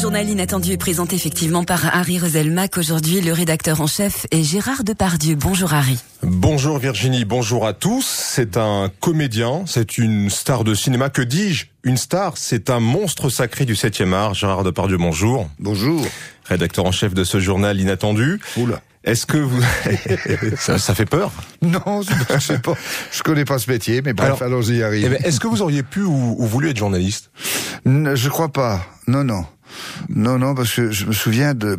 journal inattendu est présenté effectivement par Harry Roselmack. Aujourd'hui, le rédacteur en chef est Gérard Depardieu. Bonjour Harry. Bonjour Virginie, bonjour à tous. C'est un comédien, c'est une star de cinéma. Que dis-je ? Une star, c'est un monstre sacré du 7e art. Gérard Depardieu, bonjour. Bonjour. Rédacteur en chef de ce journal inattendu. Oula. Est-ce que vous... ça fait peur ? Non, je sais pas. Je connais pas ce métier, mais bref, allons-y, Harry. Est-ce que vous auriez pu ou voulu être journaliste ? Je crois pas. Non, parce que je me souviens de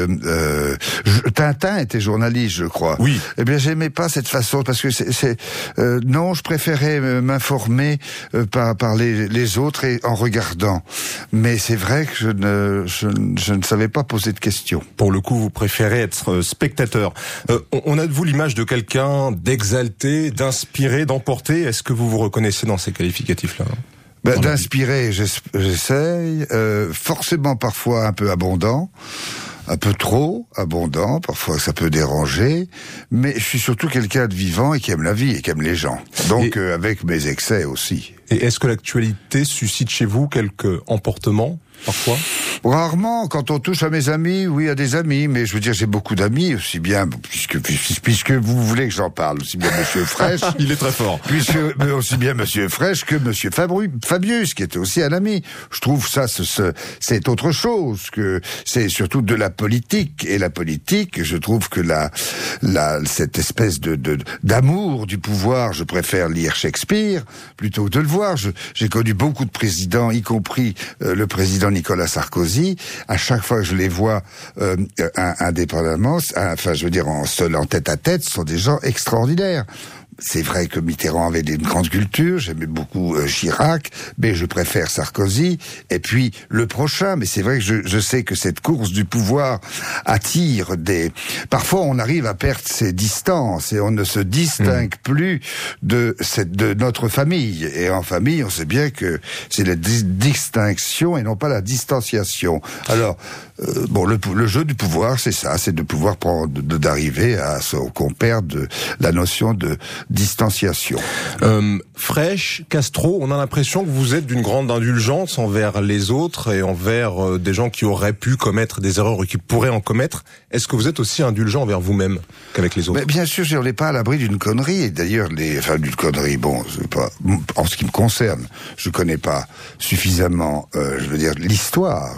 Tintin était journaliste, je crois. Oui. Eh bien, j'aimais pas cette façon parce que non, je préférais m'informer par les autres et en regardant. Mais c'est vrai que je ne savais pas poser de questions. Pour le coup, vous préférez être spectateur. On a de vous l'image de quelqu'un d'exalté, d'inspiré, d'emporté. Est-ce que vous vous reconnaissez dans ces qualificatifs-là ? D'inspirer, j'essaye. Forcément, parfois un peu abondant, un peu trop abondant. Parfois, ça peut déranger. Mais je suis surtout quelqu'un de vivant et qui aime la vie et qui aime les gens. Donc, avec mes excès aussi. Et est-ce que l'actualité suscite chez vous quelques emportements, parfois ? Rarement, quand on touche à mes amis, oui, à des amis, mais je veux dire, j'ai beaucoup d'amis, aussi bien, puisque vous voulez que j'en parle, aussi bien Monsieur Fraîche. Il est très fort. Aussi bien Monsieur Fraîche que Monsieur Fabius, qui était aussi un ami. Je trouve ça, c'est autre chose, que c'est surtout de la politique. Et la politique, je trouve que cette espèce d'amour du pouvoir, je préfère lire Shakespeare, plutôt que de le voir. J'ai connu beaucoup de présidents, y compris le président Nicolas Sarkozy. À chaque fois que je les vois indépendamment, en tête à tête, ce sont des gens extraordinaires. C'est vrai que Mitterrand avait une grande culture, j'aimais beaucoup Chirac, mais je préfère Sarkozy, et puis le prochain, mais c'est vrai que je sais que cette course du pouvoir attire Parfois on arrive à perdre ses distances, et on ne se distingue plus de notre famille, et en famille on sait bien que c'est la distinction et non pas la distanciation. Alors, le jeu du pouvoir, c'est ça, c'est de pouvoir d'arriver à qu'on perde la notion de distanciation. Fraîche, Castro, on a l'impression que vous êtes d'une grande indulgence envers les autres et envers des gens qui auraient pu commettre des erreurs ou qui pourraient en commettre. Est-ce que vous êtes aussi indulgent envers vous-même qu'avec les autres ? Mais bien sûr, on n'est pas à l'abri d'une connerie. Et d'ailleurs, d'une connerie, c'est pas, en ce qui me concerne, je connais pas suffisamment, l'histoire.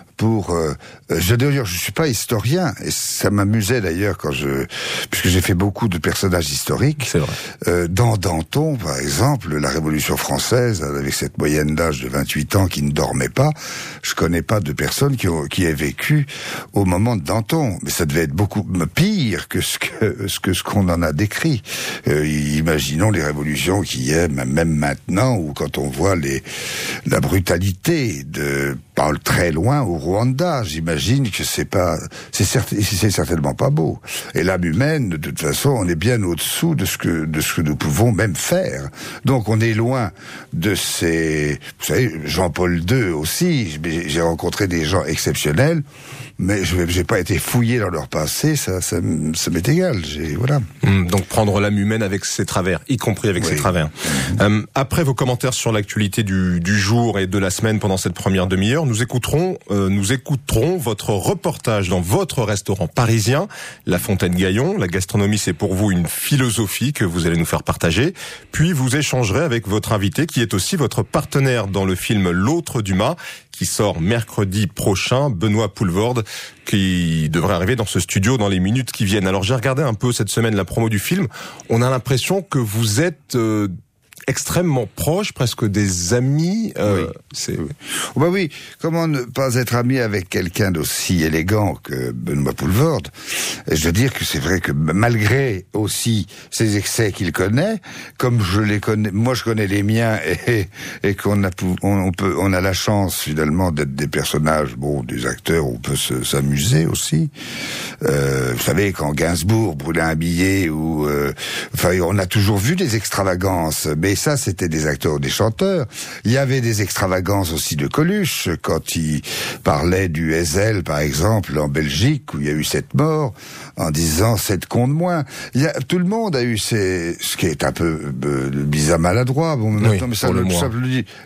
Je suis pas historien, et ça m'amusait d'ailleurs puisque j'ai fait beaucoup de personnages historiques. C'est vrai. Dans Danton, par exemple, la Révolution française, avec cette moyenne d'âge de 28 ans qui ne dormait pas, je connais pas de personne qui ait vécu au moment de Danton. Mais ça devait être beaucoup pire que ce qu'on en a décrit. Imaginons les révolutions qu'il y a, même maintenant, ou quand on voit la brutalité parle très loin au Rwanda. J'imagine que c'est certainement pas beau. Et l'âme humaine, de toute façon, on est bien au-dessous de ce que nous pouvons même faire. Donc on est loin de vous savez, Jean-Paul II aussi, j'ai rencontré des gens exceptionnels, mais j'ai pas été fouillé dans leur passé, ça m'est égal, voilà. Donc prendre l'âme humaine avec ses travers, y compris avec ses travers. Après vos commentaires sur l'actualité du jour et de la semaine pendant cette première demi-heure, nous écouterons votre reportage dans votre restaurant parisien, La Fontaine-Gaillon. La gastronomie, c'est pour vous une philosophie que vous allez nous faire partager. Puis vous échangerez avec votre invité qui est aussi votre partenaire dans le film L'Autre Dumas, qui sort mercredi prochain, Benoît Poulvorde, qui devrait arriver dans ce studio dans les minutes qui viennent. Alors j'ai regardé un peu cette semaine la promo du film. On a l'impression que vous êtes extrêmement proches, presque des amis. Oui. Comment ne pas être ami avec quelqu'un d'aussi élégant que Benoît Poulvorde ? Je veux dire que c'est vrai que malgré aussi ces excès qu'il connaît, comme je les connais, moi je connais les miens et qu'on a la chance finalement d'être des personnages, des acteurs où on peut s'amuser aussi. Vous savez, quand Gainsbourg brûlait un billet on a toujours vu des extravagances, mais ça, c'était des acteurs ou des chanteurs. Il y avait des extravagances aussi de Coluche, quand il parlait du Heysel, par exemple, en Belgique, où il y a eu 7 morts, en disant 7 cons de moins. Tout le monde a eu ce qui est un peu bizarre, maladroit. Maintenant, mais ça le dit. Comment ?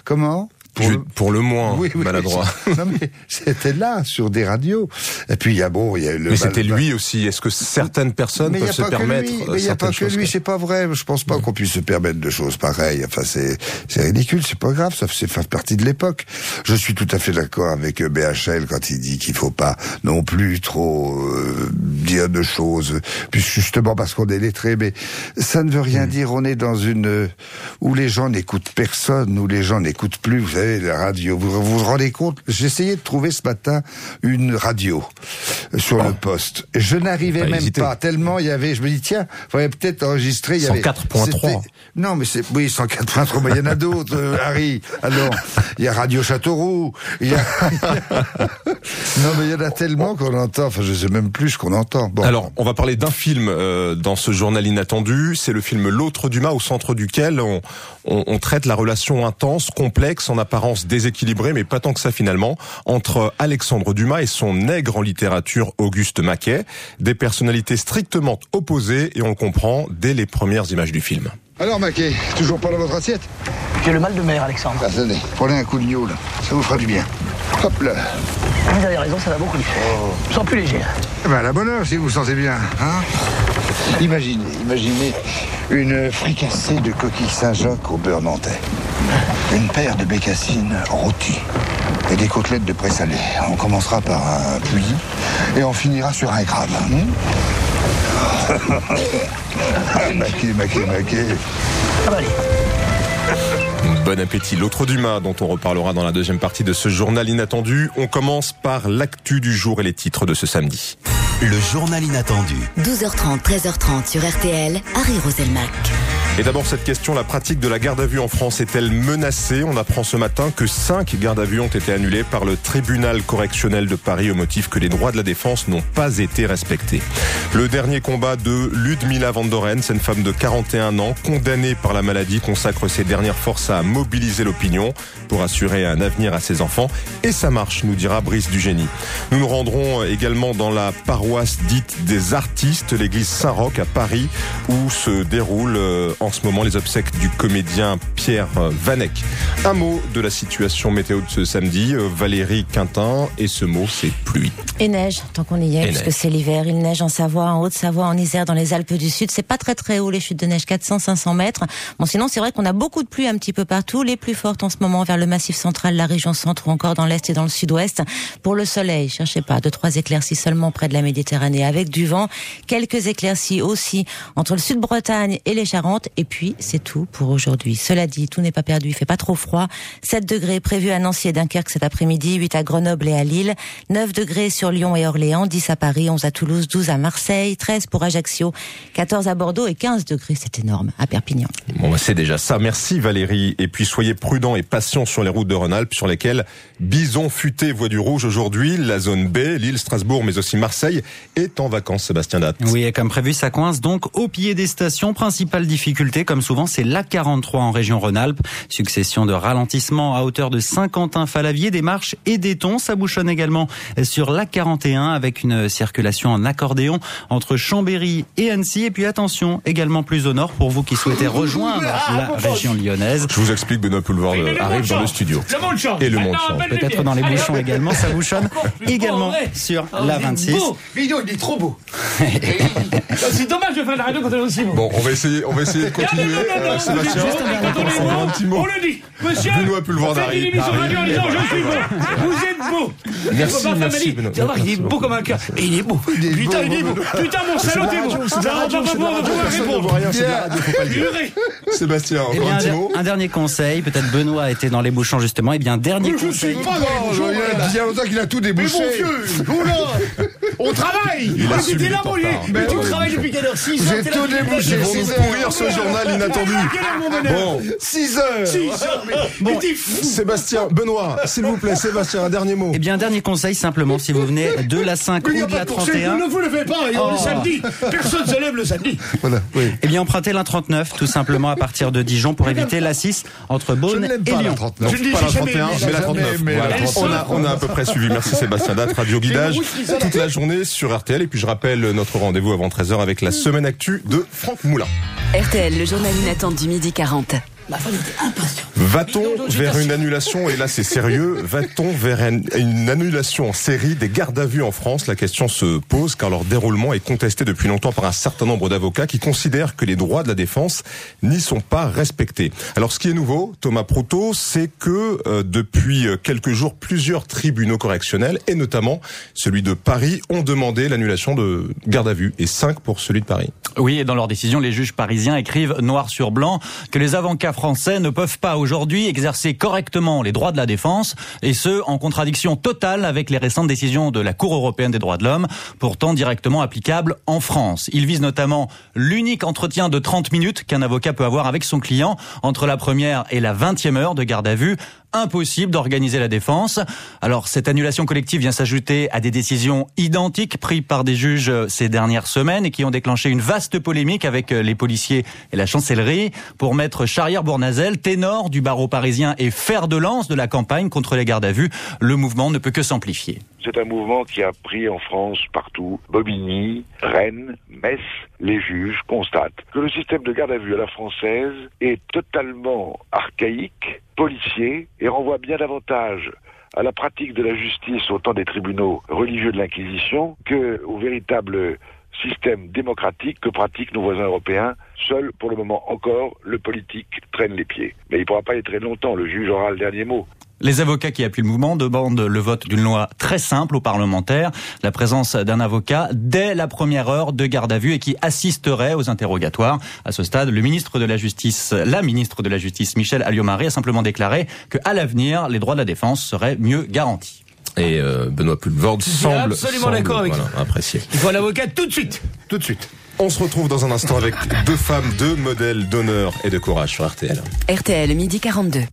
pour le moins maladroit. Non, mais c'était là, sur des radios. Et puis, il y a le... Mais c'était lui aussi. Est-ce que certaines personnes peuvent se permettre mais il n'y a pas que lui, c'est pas vrai. Je pense pas qu'on puisse se permettre de choses pareilles. Enfin, c'est ridicule, c'est pas grave, ça fait partie de l'époque. Je suis tout à fait d'accord avec BHL quand il dit qu'il faut pas non plus trop dire de choses, puis justement parce qu'on est lettré, mais ça ne veut rien dire. On est dans une où les gens n'écoutent personne, où les gens n'écoutent plus. Vous savez, la radio. Vous vous rendez compte? J'essayais de trouver ce matin une radio sur le poste. Je n'arrivais même pas tellement il y avait. Je me dis tiens, faudrait peut-être enregistrer. Il y avait 104.3. Non, mais c'est 104.3. Mais il y en a d'autres, Harry. Alors, il y a Radio Châteauroux. Il y a non, mais il y en a tellement qu'on entend. Enfin, je sais même plus ce qu'on entend. Bon. Alors, on va parler d'un film dans ce journal inattendu. C'est le film L'autre Dumas, au centre duquel on traite la relation intense, complexe, en apparence déséquilibrée, mais pas tant que ça finalement, entre Alexandre Dumas et son nègre en littérature Auguste Maquet. Des personnalités strictement opposées, et on le comprend dès les premières images du film. Alors, Maquet, toujours pas dans votre assiette? J'ai le mal de mer, Alexandre. Attendez, prenez un coup de gnôle, ça vous fera du bien. Hop là. Vous avez raison, ça va beaucoup mieux. Je me sens plus léger. Eh ben, à la bonne heure, si vous vous sentez bien, hein. Imaginez une fricassée de coquilles Saint-Jacques au beurre nantais. Une paire de bécassines rôties et des côtelettes de présalé. On commencera par un puy et on finira sur un crabe. Maquet. Ah bah allez. Bon appétit. L'autre Dumas, dont on reparlera dans la deuxième partie de ce journal inattendu. On commence par l'actu du jour et les titres de ce samedi. Le journal inattendu. 12h30, 13h30 sur RTL, Harry Roselmack. Et d'abord cette question, la pratique de la garde à vue en France est-elle menacée? On apprend ce matin que 5 gardes à vue ont été annulées par le tribunal correctionnel de Paris au motif que les droits de la défense n'ont pas été respectés. Le dernier combat de Ludmila Van Doren, c'est une femme de 41 ans, condamnée par la maladie, consacre ses dernières forces à mobiliser l'opinion pour assurer un avenir à ses enfants. Et ça marche, nous dira Brice Dugénie. Nous nous rendrons également dans la paroisse dite des artistes, l'église Saint-Roch à Paris, où se déroulent en ce moment les obsèques du comédien Pierre Vanek. Un mot de la situation météo de ce samedi, Valérie Quintin, et ce mot c'est pluie. Et neige, tant qu'on y est, puisque c'est l'hiver. Il neige en Savoie, en Haute-Savoie, en Isère, dans les Alpes du Sud. C'est pas très très haut, les chutes de neige, 400-500 mètres. Bon, sinon c'est vrai qu'on a beaucoup de pluie un petit peu partout, les plus fortes en ce moment vers le Massif central, la région centre ou encore dans l'Est et dans le Sud-Ouest. Pour le soleil, cherchez pas, 2-3 éclaircies seulement près de la Méditerranée avec du vent. Quelques éclaircies aussi entre le Sud-Bretagne et les Charentes. Et puis, c'est tout pour aujourd'hui. Cela dit, tout n'est pas perdu, il fait pas trop froid. 7 degrés prévus à Nancy et Dunkerque cet après-midi, 8 à Grenoble et à Lille, 9 degrés sur Lyon et Orléans, 10 à Paris, 11 à Toulouse, 12 à Marseille, 13 pour Ajaccio, 14 à Bordeaux et 15 degrés, c'est énorme, à Perpignan. Bon, c'est déjà ça. Merci Valérie. Et puis, soyez prudents et patients sur les routes de Rhône-Alpes sur lesquelles Bison Futé voit du rouge aujourd'hui. La zone B, Lille, Strasbourg, mais aussi Marseille est en vacances, Sébastien Datte. Oui, et comme prévu, ça coince donc au pied des stations. Principale difficulté, comme souvent, c'est l'A43 en région Rhône-Alpes. Succession de ralentissements à hauteur de Saint-Quentin-Falavier, des Marches et des Tons. Ça bouchonne également sur l'A41 avec une circulation en accordéon entre Chambéry et Annecy. Et puis attention, également plus au nord pour vous qui souhaitez rejoindre la région lyonnaise. Je vous explique, Benoît Poulvord arrive dans le studio. Le monde change. Et le monde change. Peut-être dans les bouchons également, ça bouchonne également sur l'A26. Vidéo, il est trop beau. C'est dommage de faire la radio quand elle est aussi beau. Bon, on va essayer de continuer. Sébastien, un petit mot. On le dit, monsieur. Benoît Poulvord arrive. L'émission radio en disant je suis beau. Vous êtes beau. Merci Benoît. Tu vas voir, il est beau comme un cœur. Et il est beau. Putain, il est beau. Putain, mon salaud, t'es beau. Ça rend pas pouvoir répondre. Sébastien, encore un petit mot. Un dernier conseil, peut-être Benoît était dans les bouchons justement. Eh bien, dernier conseil. Je suis pas dans les bouchons. Il y a longtemps qu'il a tout débouché. Mais mon vieux, oula, on travaille. C'était là, mon lieu. Mais tu travailles depuis quelle heure? 6 heures. J'ai tout débouché. Ils vont nous pourrir ce journal inattendu. Bon, 6 heures. 6 heures. Bon, Sébastien, Benoît, s'il vous plaît, Sébastien, un dernier mot. Eh bien, dernier conseil, simplement, si vous venez de la 5 ou de la 31. Ne vous levez pas, on est samedi. Personne se lève le samedi. Voilà, oui. Eh bien, empruntez l'A39, tout simplement, à partir de Dijon, pour éviter la 6 entre Beaune et Lyon. Non, pas la 31, mais la 39. Voilà. On a à peu près suivi. Merci Sébastien Datte, Radio Guidage, toute la journée sur RTL. Et puis je rappelle notre rendez-vous avant 13h avec la semaine actu de Franck Moulin. RTL, le journal inattendu du 12h40. Ma femme était impatiente. Va-t-on vers une annulation, et là c'est sérieux, va-t-on vers une annulation en série des gardes à vue en France? La question se pose car leur déroulement est contesté depuis longtemps par un certain nombre d'avocats qui considèrent que les droits de la défense n'y sont pas respectés. Alors ce qui est nouveau, Thomas Proutot, c'est que depuis quelques jours, plusieurs tribunaux correctionnels, et notamment celui de Paris, ont demandé l'annulation de garde à vue, et 5 pour celui de Paris. Oui, et dans leur décision, les juges parisiens écrivent noir sur blanc que les avocats français ne peuvent pas aujourd'hui exercer correctement les droits de la défense, et ce, en contradiction totale avec les récentes décisions de la Cour européenne des droits de l'homme, pourtant directement applicables en France. Ils visent notamment l'unique entretien de 30 minutes qu'un avocat peut avoir avec son client entre la première et la 20e heure de garde à vue. Impossible d'organiser la défense. Alors, cette annulation collective vient s'ajouter à des décisions identiques prises par des juges ces dernières semaines et qui ont déclenché une vaste polémique avec les policiers et la chancellerie. Pour maître Charrière-Bournazel, ténor du barreau parisien et fer de lance de la campagne contre les gardes à vue, le mouvement ne peut que s'amplifier. C'est un mouvement qui a pris en France partout. Bobigny, Rennes, Metz, les juges constatent que le système de garde à vue à la française est totalement archaïque, policier, et renvoie bien davantage à la pratique de la justice au temps des tribunaux religieux de l'Inquisition qu'au véritable système démocratique que pratiquent nos voisins européens. Seul, pour le moment encore, le politique traîne les pieds. Mais il ne pourra pas y traîner longtemps, le juge aura le dernier mot. Les avocats qui appuient le mouvement demandent le vote d'une loi très simple aux parlementaires, la présence d'un avocat dès la première heure de garde à vue et qui assisterait aux interrogatoires. À ce stade, la ministre de la Justice, Michèle Alliot-Marie, a simplement déclaré qu'à l'avenir, les droits de la défense seraient mieux garantis. Et Benoît Poelvoorde semble d'accord avec apprécier. Il faut un avocat tout de suite. Tout de suite. On se retrouve dans un instant avec deux femmes, deux modèles d'honneur et de courage sur RTL. RTL, midi 42.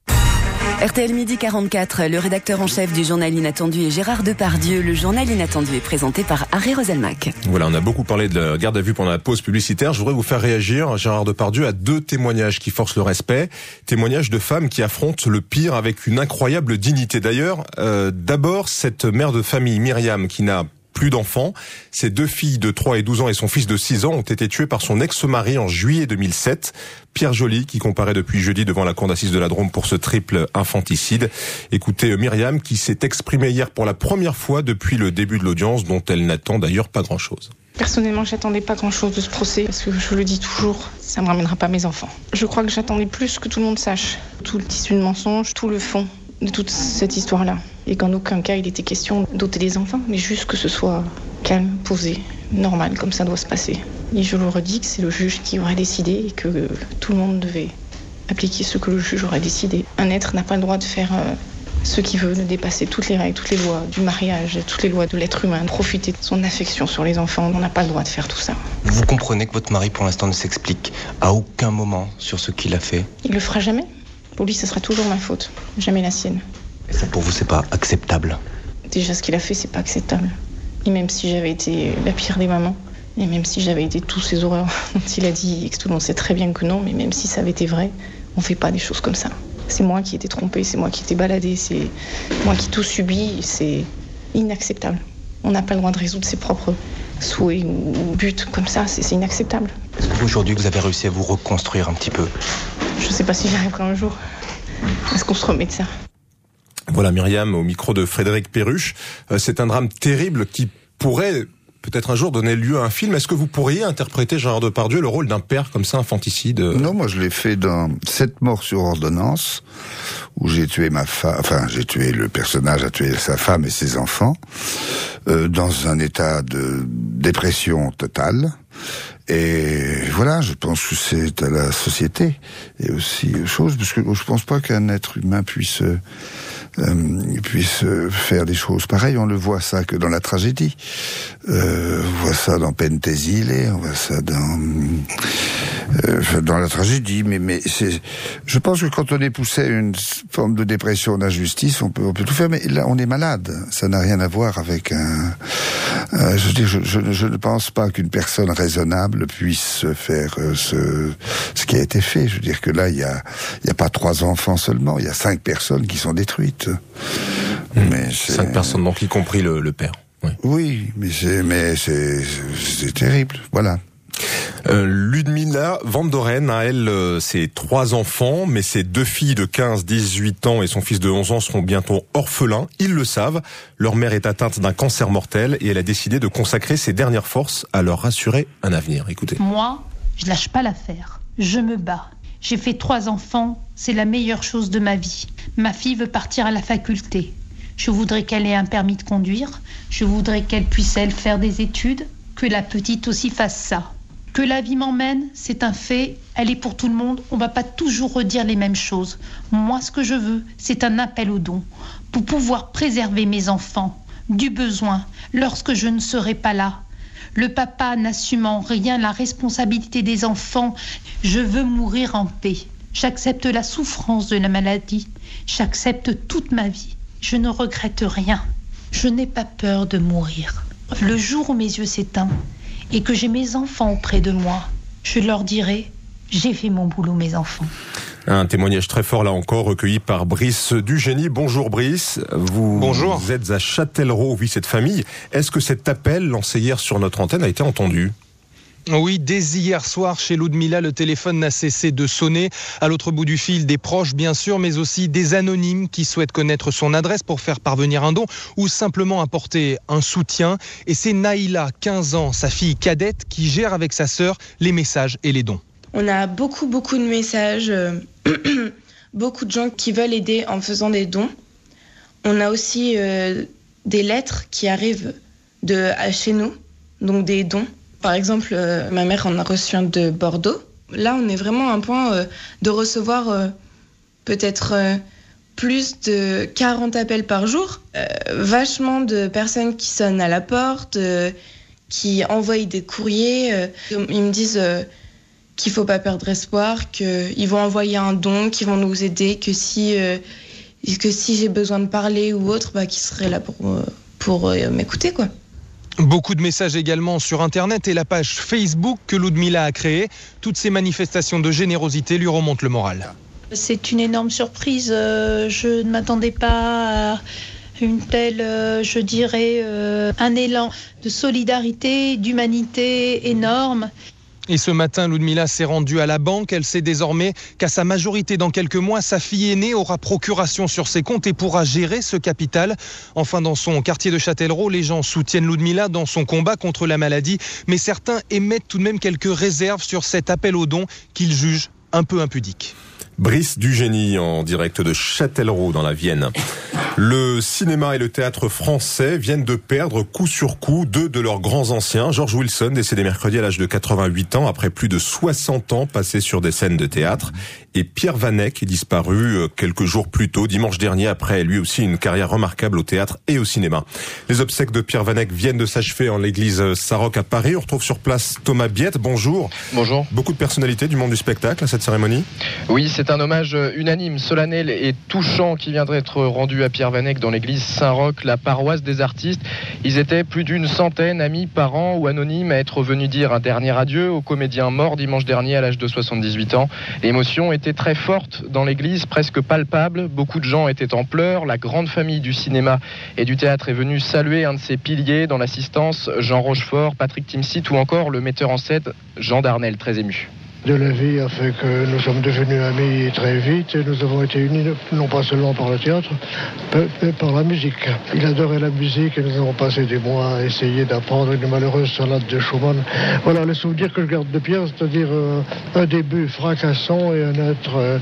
RTL midi 44, le rédacteur en chef du journal Inattendu est Gérard Depardieu. Le journal Inattendu est présenté par Harry Roselmack. Voilà, on a beaucoup parlé de la garde à vue pendant la pause publicitaire. Je voudrais vous faire réagir, Gérard Depardieu, à deux témoignages qui forcent le respect. Témoignages de femmes qui affrontent le pire avec une incroyable dignité. D'ailleurs, d'abord, cette mère de famille, Myriam, qui n'a plus d'enfants. Ses deux filles de 3 et 12 ans et son fils de 6 ans ont été tués par son ex-mari en juillet 2007. Pierre Joly, qui comparaît depuis jeudi devant la cour d'assises de la Drôme pour ce triple infanticide. Écoutez Myriam, qui s'est exprimée hier pour la première fois depuis le début de l'audience, dont elle n'attend d'ailleurs pas grand-chose. Personnellement, j'attendais pas grand-chose de ce procès, parce que je le dis toujours, ça me ramènera pas mes enfants. Je crois que j'attendais plus que tout le monde sache tout le tissu de mensonges, tout le fond de toute cette histoire-là. Et qu'en aucun cas, il était question d'ôter les enfants, mais juste que ce soit calme, posé, normal, comme ça doit se passer. Et je le redis que c'est le juge qui aurait décidé et que tout le monde devait appliquer ce que le juge aurait décidé. Un être n'a pas le droit de faire ce qu'il veut, de dépasser toutes les règles, toutes les lois du mariage, toutes les lois de l'être humain, de profiter de son affection sur les enfants. On n'a pas le droit de faire tout ça. Vous comprenez que votre mari, pour l'instant, ne s'explique à aucun moment sur ce qu'il a fait? Il le fera jamais. Pour lui, ce sera toujours ma faute, jamais la sienne. Et ça, pour vous, c'est pas acceptable? Déjà, ce qu'il a fait, c'est pas acceptable. Et même si j'avais été la pire des mamans, et même si j'avais été tous ces horreurs dont il a dit, et que tout le monde sait très bien que non, mais même si ça avait été vrai, on fait pas des choses comme ça. C'est moi qui ai été trompée, c'est moi qui ai été baladée, c'est moi qui ai tout subi, c'est inacceptable. On n'a pas le droit de résoudre ses propres souhaits ou buts comme ça, c'est inacceptable. Est-ce que aujourd'hui, vous avez réussi à vous reconstruire un petit peu? Je sais pas si j'y arriverai un jour. Est-ce qu'on se remet de ça? Voilà Myriam au micro de Frédéric Perruche. C'est un drame terrible qui pourrait peut-être un jour donner lieu à un film. Est-ce que vous pourriez interpréter, Gérard Depardieu, le rôle d'un père comme ça, infanticide? Non, moi je l'ai fait dans 7 morts sur ordonnance, où j'ai tué ma femme, enfin j'ai tué, le personnage a tué sa femme et ses enfants, dans un état de dépression totale. Et voilà, je pense que c'est à la société et aussi chose, parce que je pense pas qu'un être humain puisse faire des choses pareilles. On le voit ça que dans la tragédie. On voit ça dans Penthesilée, on voit ça dans la tragédie, mais c'est, je pense que quand on est poussé à une forme de dépression, d'injustice, on peut tout faire, mais là, on est malade. Ça n'a rien à voir avec je ne pense pas qu'une personne raisonnable puisse faire ce qui a été fait. Je veux dire que là, il y a pas 3 enfants seulement, il y a 5 personnes qui sont détruites. Mais 5 personnes, donc y compris le père. Oui, mais c'est terrible. Voilà. Ludmila Van Doren a, elle, ses 3 enfants, mais ses 2 filles de 15, 18 ans et son fils de 11 ans seront bientôt orphelins. Ils le savent. Leur mère est atteinte d'un cancer mortel et elle a décidé de consacrer ses dernières forces à leur assurer un avenir. Écoutez. Moi, je lâche pas l'affaire. Je me bats. J'ai fait 3 enfants. C'est la meilleure chose de ma vie. Ma fille veut partir à la faculté. Je voudrais qu'elle ait un permis de conduire. Je voudrais qu'elle puisse, elle, faire des études. Que la petite aussi fasse ça. Que la vie m'emmène, c'est un fait, elle est pour tout le monde, on va pas toujours redire les mêmes choses. Moi, ce que je veux, c'est un appel aux dons, pour pouvoir préserver mes enfants du besoin lorsque je ne serai pas là. Le papa n'assumant rien la responsabilité des enfants, je veux mourir en paix. J'accepte la souffrance de la maladie, j'accepte toute ma vie, je ne regrette rien. Je n'ai pas peur de mourir. Le jour où mes yeux s'éteignent, et que j'ai mes enfants auprès de moi, je leur dirai, j'ai fait mon boulot, mes enfants. Un témoignage très fort là encore recueilli par Brice Dugénie. Bonjour Brice, Bonjour. Vous êtes à Châtellerault, où vit cette famille. Est-ce que cet appel lancé hier sur notre antenne a été entendu ? Oui, dès hier soir, chez Ludmila, le téléphone n'a cessé de sonner. À l'autre bout du fil, des proches, bien sûr, mais aussi des anonymes qui souhaitent connaître son adresse pour faire parvenir un don ou simplement apporter un soutien. Et c'est Naïla, 15 ans, sa fille cadette, qui gère avec sa sœur les messages et les dons. On a beaucoup de messages, beaucoup de gens qui veulent aider en faisant des dons. On a aussi des lettres qui arrivent chez nous, donc des dons. Par exemple, ma mère en a reçu un de Bordeaux. Là, on est vraiment à un point de recevoir peut-être plus de 40 appels par jour. Vachement de personnes qui sonnent à la porte, qui envoient des courriers. Ils me disent qu'il ne faut pas perdre espoir, qu'ils vont envoyer un don, qu'ils vont nous aider, que si j'ai besoin de parler ou autre, qu'ils seraient là pour m'écouter, quoi. Beaucoup de messages également sur Internet et la page Facebook que Ludmila a créée. Toutes ces manifestations de générosité lui remontent le moral. C'est une énorme surprise. Je ne m'attendais pas à une telle, je dirais, un élan de solidarité, d'humanité énorme. Et ce matin, Ludmila s'est rendue à la banque. Elle sait désormais qu'à sa majorité dans quelques mois, sa fille aînée aura procuration sur ses comptes et pourra gérer ce capital. Enfin, dans son quartier de Châtellerault, les gens soutiennent Ludmila dans son combat contre la maladie. Mais certains émettent tout de même quelques réserves sur cet appel aux dons qu'ils jugent un peu impudique. Brice Dugénie en direct de Châtellerault dans la Vienne. Le cinéma et le théâtre français viennent de perdre coup sur coup 2 de leurs grands anciens. George Wilson, décédé mercredi à l'âge de 88 ans, après plus de 60 ans passés sur des scènes de théâtre. Et Pierre Vanek est disparu quelques jours plus tôt, dimanche dernier, après lui aussi une carrière remarquable au théâtre et au cinéma. Les obsèques de Pierre Vanek viennent de s'achever en l'église Saint-Roch à Paris. On retrouve sur place Thomas Biette. Bonjour. Bonjour. Beaucoup de personnalités du monde du spectacle à cette cérémonie. Oui, c'est un hommage unanime, solennel et touchant qui vient d'être rendu à Pierre Vanek dans l'église Saint-Roch, la paroisse des artistes. Ils étaient plus d'une centaine, amis, parents ou anonymes, à être venus dire un dernier adieu au comédien mort dimanche dernier à l'âge de 78 ans. L'émotion était très forte dans l'église, presque palpable. Beaucoup de gens étaient en pleurs. La grande famille du cinéma et du théâtre est venue saluer un de ses piliers dans l'assistance, Jean Rochefort, Patrick Timsit ou encore le metteur en scène Jean Darnel, très ému. De la vie a fait que nous sommes devenus amis très vite et nous avons été unis non pas seulement par le théâtre, mais par la musique. Il adorait la musique et nous avons passé des mois à essayer d'apprendre une malheureuse sonate de Schumann. Voilà le souvenir que je garde de Pierre, c'est-à-dire un début fracassant et un être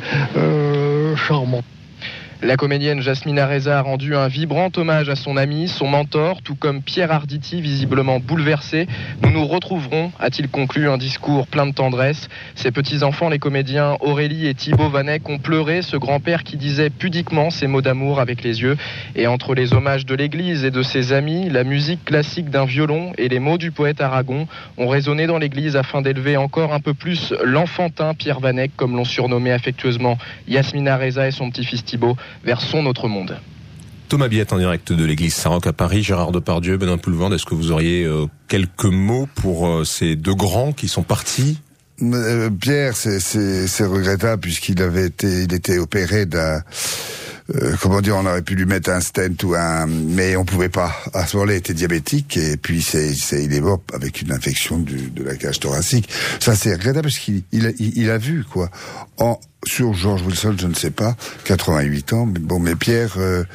charmant. La comédienne Jasmina Reza a rendu un vibrant hommage à son ami, son mentor, tout comme Pierre Arditi, visiblement bouleversé. Nous nous retrouverons, a-t-il conclu, un discours plein de tendresse. Ses petits-enfants, les comédiens Aurélie et Thibaut Vanek, ont pleuré ce grand-père qui disait pudiquement ses mots d'amour avec les yeux. Et entre les hommages de l'église et de ses amis, la musique classique d'un violon et les mots du poète Aragon ont résonné dans l'église afin d'élever encore un peu plus l'enfantin Pierre Vanek, comme l'ont surnommé affectueusement Jasmina Reza et son petit-fils Thibaut, vers son autre monde. Thomas Biette en direct de l'église Saint-Roch à Paris. Gérard Depardieu, Benoît Poelvoorde, est-ce que vous auriez quelques mots pour ces 2 grands qui sont partis ? Pierre, c'est regrettable puisqu'il était opéré comment dire, on aurait pu lui mettre un stent mais on pouvait pas. À ce moment-là, il était diabétique et puis il est mort avec une infection de la cage thoracique. Ça, c'est regrettable parce qu'il a vu, quoi. Sur George Wilson, je ne sais pas, 88 ans, mais Pierre,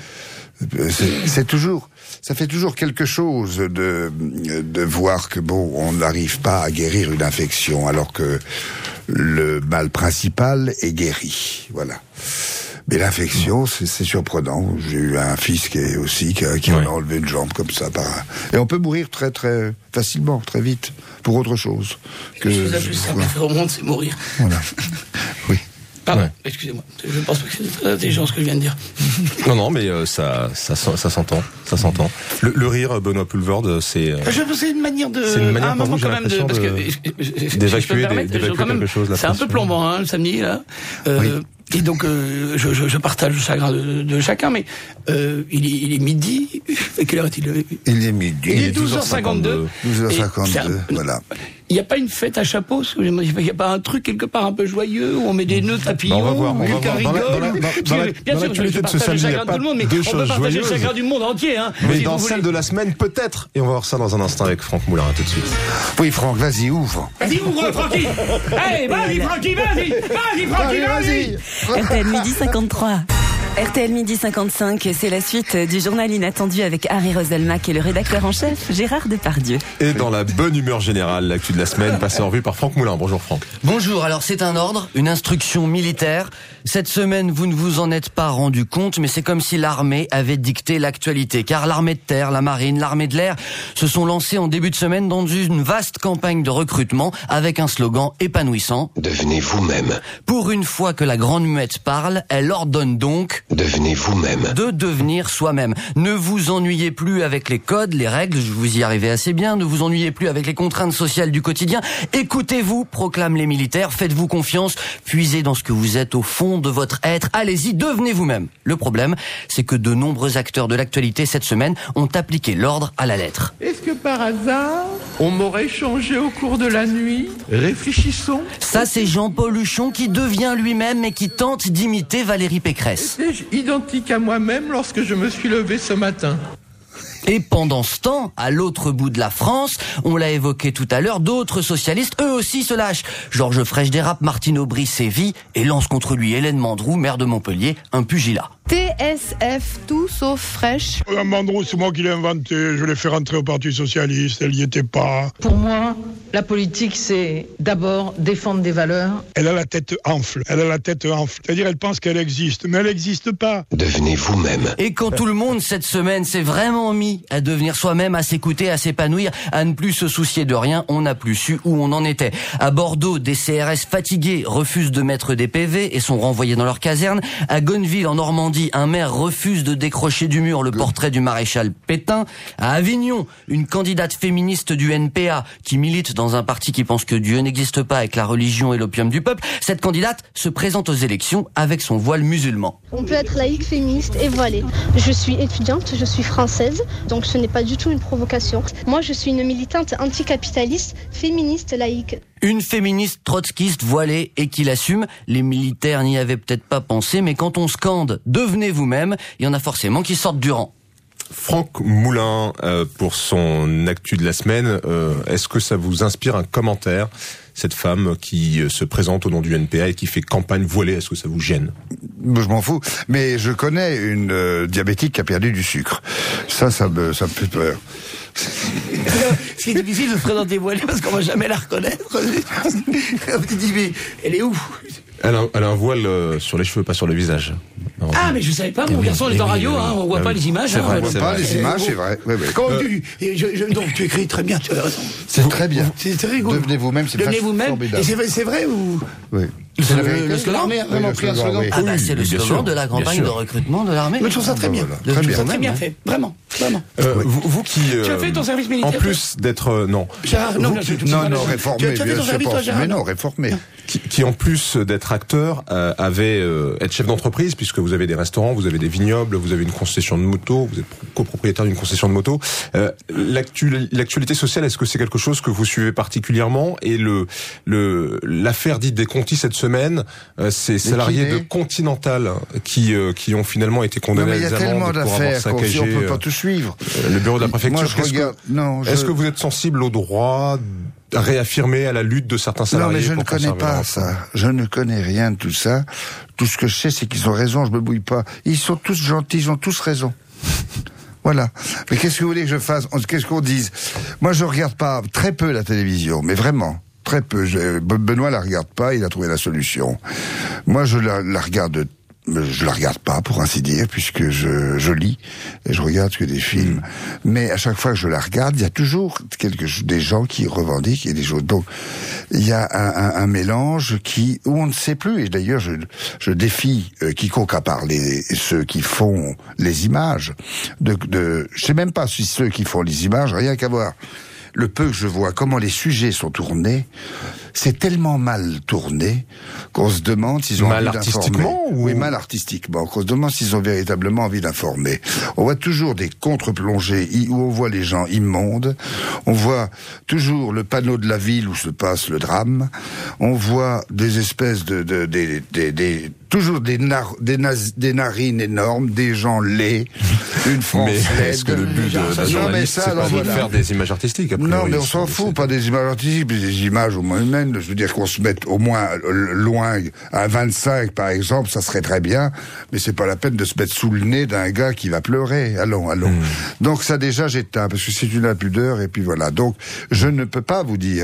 c'est toujours, ça fait toujours quelque chose de voir que on n'arrive pas à guérir une infection alors que le mal principal est guéri. Voilà. Mais l'infection, c'est surprenant. J'ai eu un fils qui en a enlevé une jambe comme ça. Et on peut mourir très très facilement, très vite, pour autre chose. La chose la plus simple à faire au monde, c'est mourir. Voilà. Oui. Pardon, excusez-moi. Je pense pas que c'est très intelligent ce que je viens de dire. Non, mais ça s'entend. Ça s'entend. Le rire, Benoît Poulvorde, c'est... C'est une manière de... C'est une manière pour vous, j'ai quand même l'impression parce que d'évacuer quelque chose. C'est un peu plombant, hein, le samedi, là. Et donc, je partage le chagrin de chacun, mais il est midi. Quelle heure est-il ? Il est midi. Il est 12h52. 12h52, voilà. Il n'y a pas une fête à chapeau, il n'y a pas un truc quelque part un peu joyeux où on met des nœuds papillons, on va voir, quelqu'un rigole. Bien sûr, je partage le chagrin de tout le monde, mais on peut partager le chagrin du monde entier. Hein, mais dans celle de la semaine, peut-être. Et on va voir ça dans un instant avec Franck Moulin, tout de suite. Oui, Franck, vas-y, ouvre. Vas-y, ouvre, Francky. Allez, vas-y, Francky, vas-y. RTL midi 53. RTL midi 55, c'est la suite du journal inattendu avec Harry Roselmack et le rédacteur en chef Gérard Depardieu. Et dans la bonne humeur générale, l'actu de la semaine passée en revue par Franck Moulin. Bonjour Franck. Bonjour, alors c'est un ordre, une instruction militaire. Cette semaine, vous ne vous en êtes pas rendu compte, mais c'est comme si l'armée avait dicté l'actualité. Car l'armée de terre, la marine, l'armée de l'air se sont lancés en début de semaine dans une vaste campagne de recrutement avec un slogan épanouissant. Devenez vous-même. Pour une fois que la grande muette parle, elle ordonne donc... Devenez vous-même. De devenir soi-même. Ne vous ennuyez plus avec les codes, les règles, vous y arrivez assez bien. Ne vous ennuyez plus avec les contraintes sociales du quotidien. Écoutez-vous, proclament les militaires. Faites-vous confiance. Puisez dans ce que vous êtes au fond de votre être. Allez-y, devenez vous-même. Le problème, c'est que de nombreux acteurs de l'actualité cette semaine ont appliqué l'ordre à la lettre. Est-ce que par hasard, on m'aurait changé au cours de la nuit ? Réfléchissons. Ça, c'est Jean-Paul Huchon qui devient lui-même et qui tente d'imiter Valérie Pécresse. Étais-je identique à moi-même lorsque je me suis levé ce matin ? Et pendant ce temps, à l'autre bout de la France, on l'a évoqué tout à l'heure, d'autres socialistes, eux aussi se lâchent. Georges Frêche dérape, Martine Aubry sévit et lance contre lui Hélène Mandroux, maire de Montpellier, un pugilat. TSF, tout sauf Frêche. Mandroux, c'est moi qui l'ai inventé. Je l'ai fait rentrer au Parti Socialiste. Elle n'y était pas. Pour moi, la politique, c'est d'abord défendre des valeurs. Elle a la tête enfle. C'est-à-dire, elle pense qu'elle existe, mais elle n'existe pas. Devenez vous-même. Et quand tout le monde, cette semaine, s'est vraiment mis à devenir soi-même, à s'écouter, à s'épanouir, à ne plus se soucier de rien, on n'a plus su où on en était. À Bordeaux, des CRS fatigués refusent de mettre des PV et sont renvoyés dans leur caserne. À Gonneville, en Normandie, un maire refuse de décrocher du mur le portrait du maréchal Pétain. À Avignon, une candidate féministe du NPA qui milite dans un parti qui pense que Dieu n'existe pas et que la religion est l'opium du peuple. Cette candidate se présente aux élections avec son voile musulman. On peut être laïque, féministe et voilée. Je suis étudiante, je suis française, donc ce n'est pas du tout une provocation. Moi, je suis une militante anticapitaliste, féministe, laïque. Une féministe trotskiste voilée et qui l'assume. Les militaires n'y avaient peut-être pas pensé, mais quand on scande « Devenez vous-même », il y en a forcément qui sortent du rang. Franck Moulin, pour son actu de la semaine, est-ce que ça vous inspire un commentaire, cette femme qui se présente au nom du NPA et qui fait campagne voilée, est-ce que ça vous gêne ? Je m'en fous, mais je connais une diabétique qui a perdu du sucre. Ça me fait peur. C'est difficile de se présenter voilée parce qu'on va jamais la reconnaître. Tu dis, mais elle est où ? Elle a un voile sur les cheveux, pas sur le visage. Ah, mais je savais pas, mon garçon, on est en radio, hein, on voit pas les images. C'est vrai, on voit pas les images, c'est vrai. Donc tu écris très bien, tu as raison. C'est très bien. C'est très rigolo. Devenez vous-même, c'est formidable. Et c'est vrai ou... Oui. L'armée a vraiment pris un slogan. Ah bah c'est le slogan de la campagne de recrutement de l'armée. Mais je trouve ça très bien. Très bien fait, vraiment. Vraiment. Vous qui... tu as fait ton service militaire. En plus d'être... non. Gérard, non, réformé, tu as fait ton service, toi, Gérard. Mais non, réformé. Qui en plus d'être acteur, avait être chef d'entreprise, puisque vous avez des restaurants, vous avez des vignobles, vous avez une concession de moto, vous êtes copropriétaire d'une concession de moto. L'actualité sociale, est-ce que c'est quelque chose que vous suivez particulièrement? Et l'affaire dite des Conti cette semaine, ces salariés de Continental qui ont finalement été condamnés à des amendes pour avoir saccagé. On peut pas tout suivre. Le bureau de la préfecture. Moi, est-ce que vous êtes sensible au droit à réaffirmer à la lutte de certains salariés? Non, mais je ne connais pas ça. Je ne connais rien de tout ça. Tout ce que je sais, c'est qu'ils ont raison. Je me bouille pas. Ils sont tous gentils. Ils ont tous raison. Voilà. Mais qu'est-ce que vous voulez que je fasse? Qu'est-ce qu'on dise? Moi, je regarde pas très peu la télévision, mais vraiment. Très peu. Benoît la regarde pas, il a trouvé la solution. Moi, je la regarde pas, pour ainsi dire, puisque je lis et je regarde que des films. Mais à chaque fois que je la regarde, il y a toujours des gens qui revendiquent et des choses. Donc, il y a un mélange où on ne sait plus. Et d'ailleurs, je défie quiconque, à part ceux qui font les images, je sais même pas si ceux qui font les images, rien qu'à voir. Le peu que je vois, comment les sujets sont tournés, c'est tellement mal tourné qu'on se demande s'ils ont envie d'informer. Mal artistiquement Oui, mal artistiquement, qu'on se demande s'ils ont véritablement envie d'informer. On voit toujours des contre-plongées où on voit les gens immondes, on voit toujours le panneau de la ville où se passe le drame, on voit des espèces toujours des narines énormes, des gens laids, une France laide. Mais est-ce que le but d'un journaliste, c'est pas de faire des images artistiques? Non, mais on s'en fout, pas des images artistiques, mais des images au moins humaines. Je veux dire qu'on se mette au moins loin à 25, par exemple, ça serait très bien, mais c'est pas la peine de se mettre sous le nez d'un gars qui va pleurer. Allons. Donc ça déjà j'éteins, parce que c'est une impudeur, et puis voilà. Donc je ne peux pas vous dire.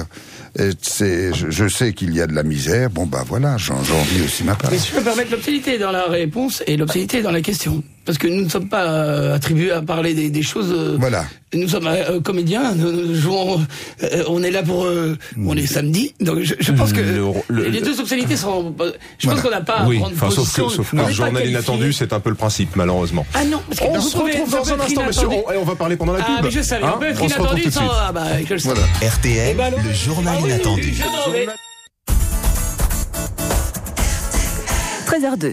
Je sais qu'il y a de la misère. Bon bah voilà, j'en vis aussi ma part. Mais si je peux permettre l'obscénité dans la réponse et l'obscénité dans la question. Parce que nous ne sommes pas attribués à parler des choses. Voilà. Nous sommes comédiens, nous jouons, on est là pour, on est samedi. Donc je pense que les deux obscénités sont. Je pense qu'on n'a pas à prendre position. Sauf que le journal inattendu, c'est un peu le principe, malheureusement. Ah non, parce que on se retrouve dans un instant, monsieur. Et on va parler pendant la pub. Ah mais je savais. On peut être inattendu sans. Ah bah je le sais. RTL, le journal inattendu. 13h02.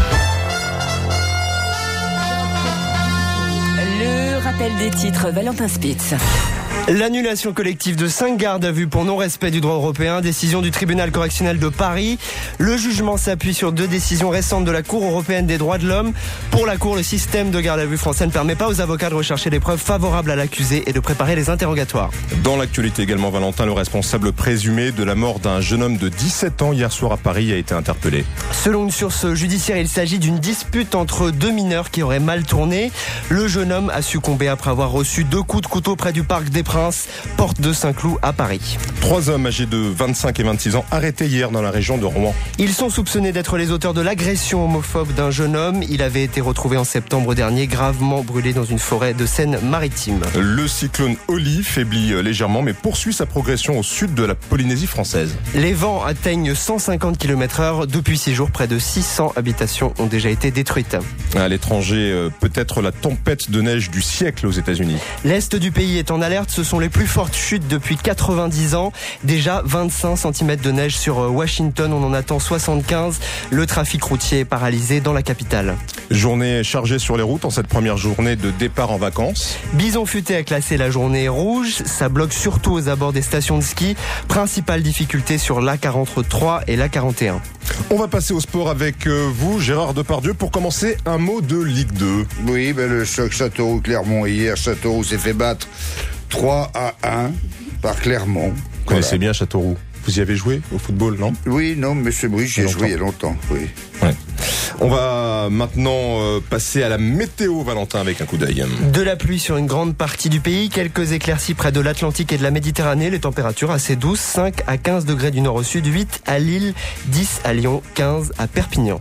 Le rappel des titres, Valentin Spitz. L'annulation collective de 5 gardes à vue pour non-respect du droit européen, décision du tribunal correctionnel de Paris. Le jugement s'appuie sur 2 décisions récentes de la Cour européenne des droits de l'homme. Pour la Cour, le système de garde à vue français ne permet pas aux avocats de rechercher des preuves favorables à l'accusé et de préparer les interrogatoires. Dans l'actualité également, Valentin, le responsable présumé de la mort d'un jeune homme de 17 ans hier soir à Paris a été interpellé. Selon une source judiciaire, il s'agit d'une dispute entre 2 mineurs qui auraient mal tourné. Le jeune homme a succombé après avoir reçu 2 coups de couteau près du parc des Princes, porte de Saint-Cloud à Paris. 3 hommes âgés de 25 et 26 ans arrêtés hier dans la région de Rouen. Ils sont soupçonnés d'être les auteurs de l'agression homophobe d'un jeune homme. Il avait été retrouvé en septembre dernier, gravement brûlé dans une forêt de Seine-Maritime. Le cyclone Oli faiblit légèrement mais poursuit sa progression au sud de la Polynésie française. Les vents atteignent 150 km/h. Depuis 6 jours, près de 600 habitations ont déjà été détruites. À l'étranger, peut-être la tempête de neige du siècle aux États-Unis. L'Est du pays est en alerte. Ce sont les plus fortes chutes depuis 90 ans. Déjà 25 cm de neige sur Washington. On en attend 75. Le trafic routier est paralysé dans la capitale. Journée chargée sur les routes en cette première journée de départ en vacances. Bison Futé a classé la journée rouge. Ça bloque surtout aux abords des stations de ski. Principale difficulté sur l'A43 et l'A41. On va passer au sport avec vous, Gérard Depardieu. Pour commencer, un mot de Ligue 2. Oui, le choc Châteauroux-Clermont hier. Châteauroux s'est fait battre 3-1 par Clermont. Vous connaissez bien Châteauroux. Vous y avez joué au football, non? Oui, non, monsieur Bruy, j'y ai joué il y a longtemps, oui. Ouais. On va maintenant passer à la météo, Valentin, avec un coup d'œil. De la pluie sur une grande partie du pays, quelques éclaircies près de l'Atlantique et de la Méditerranée, les températures assez douces, 5 à 15 degrés du nord au sud, 8 à Lille, 10 à Lyon, 15 à Perpignan.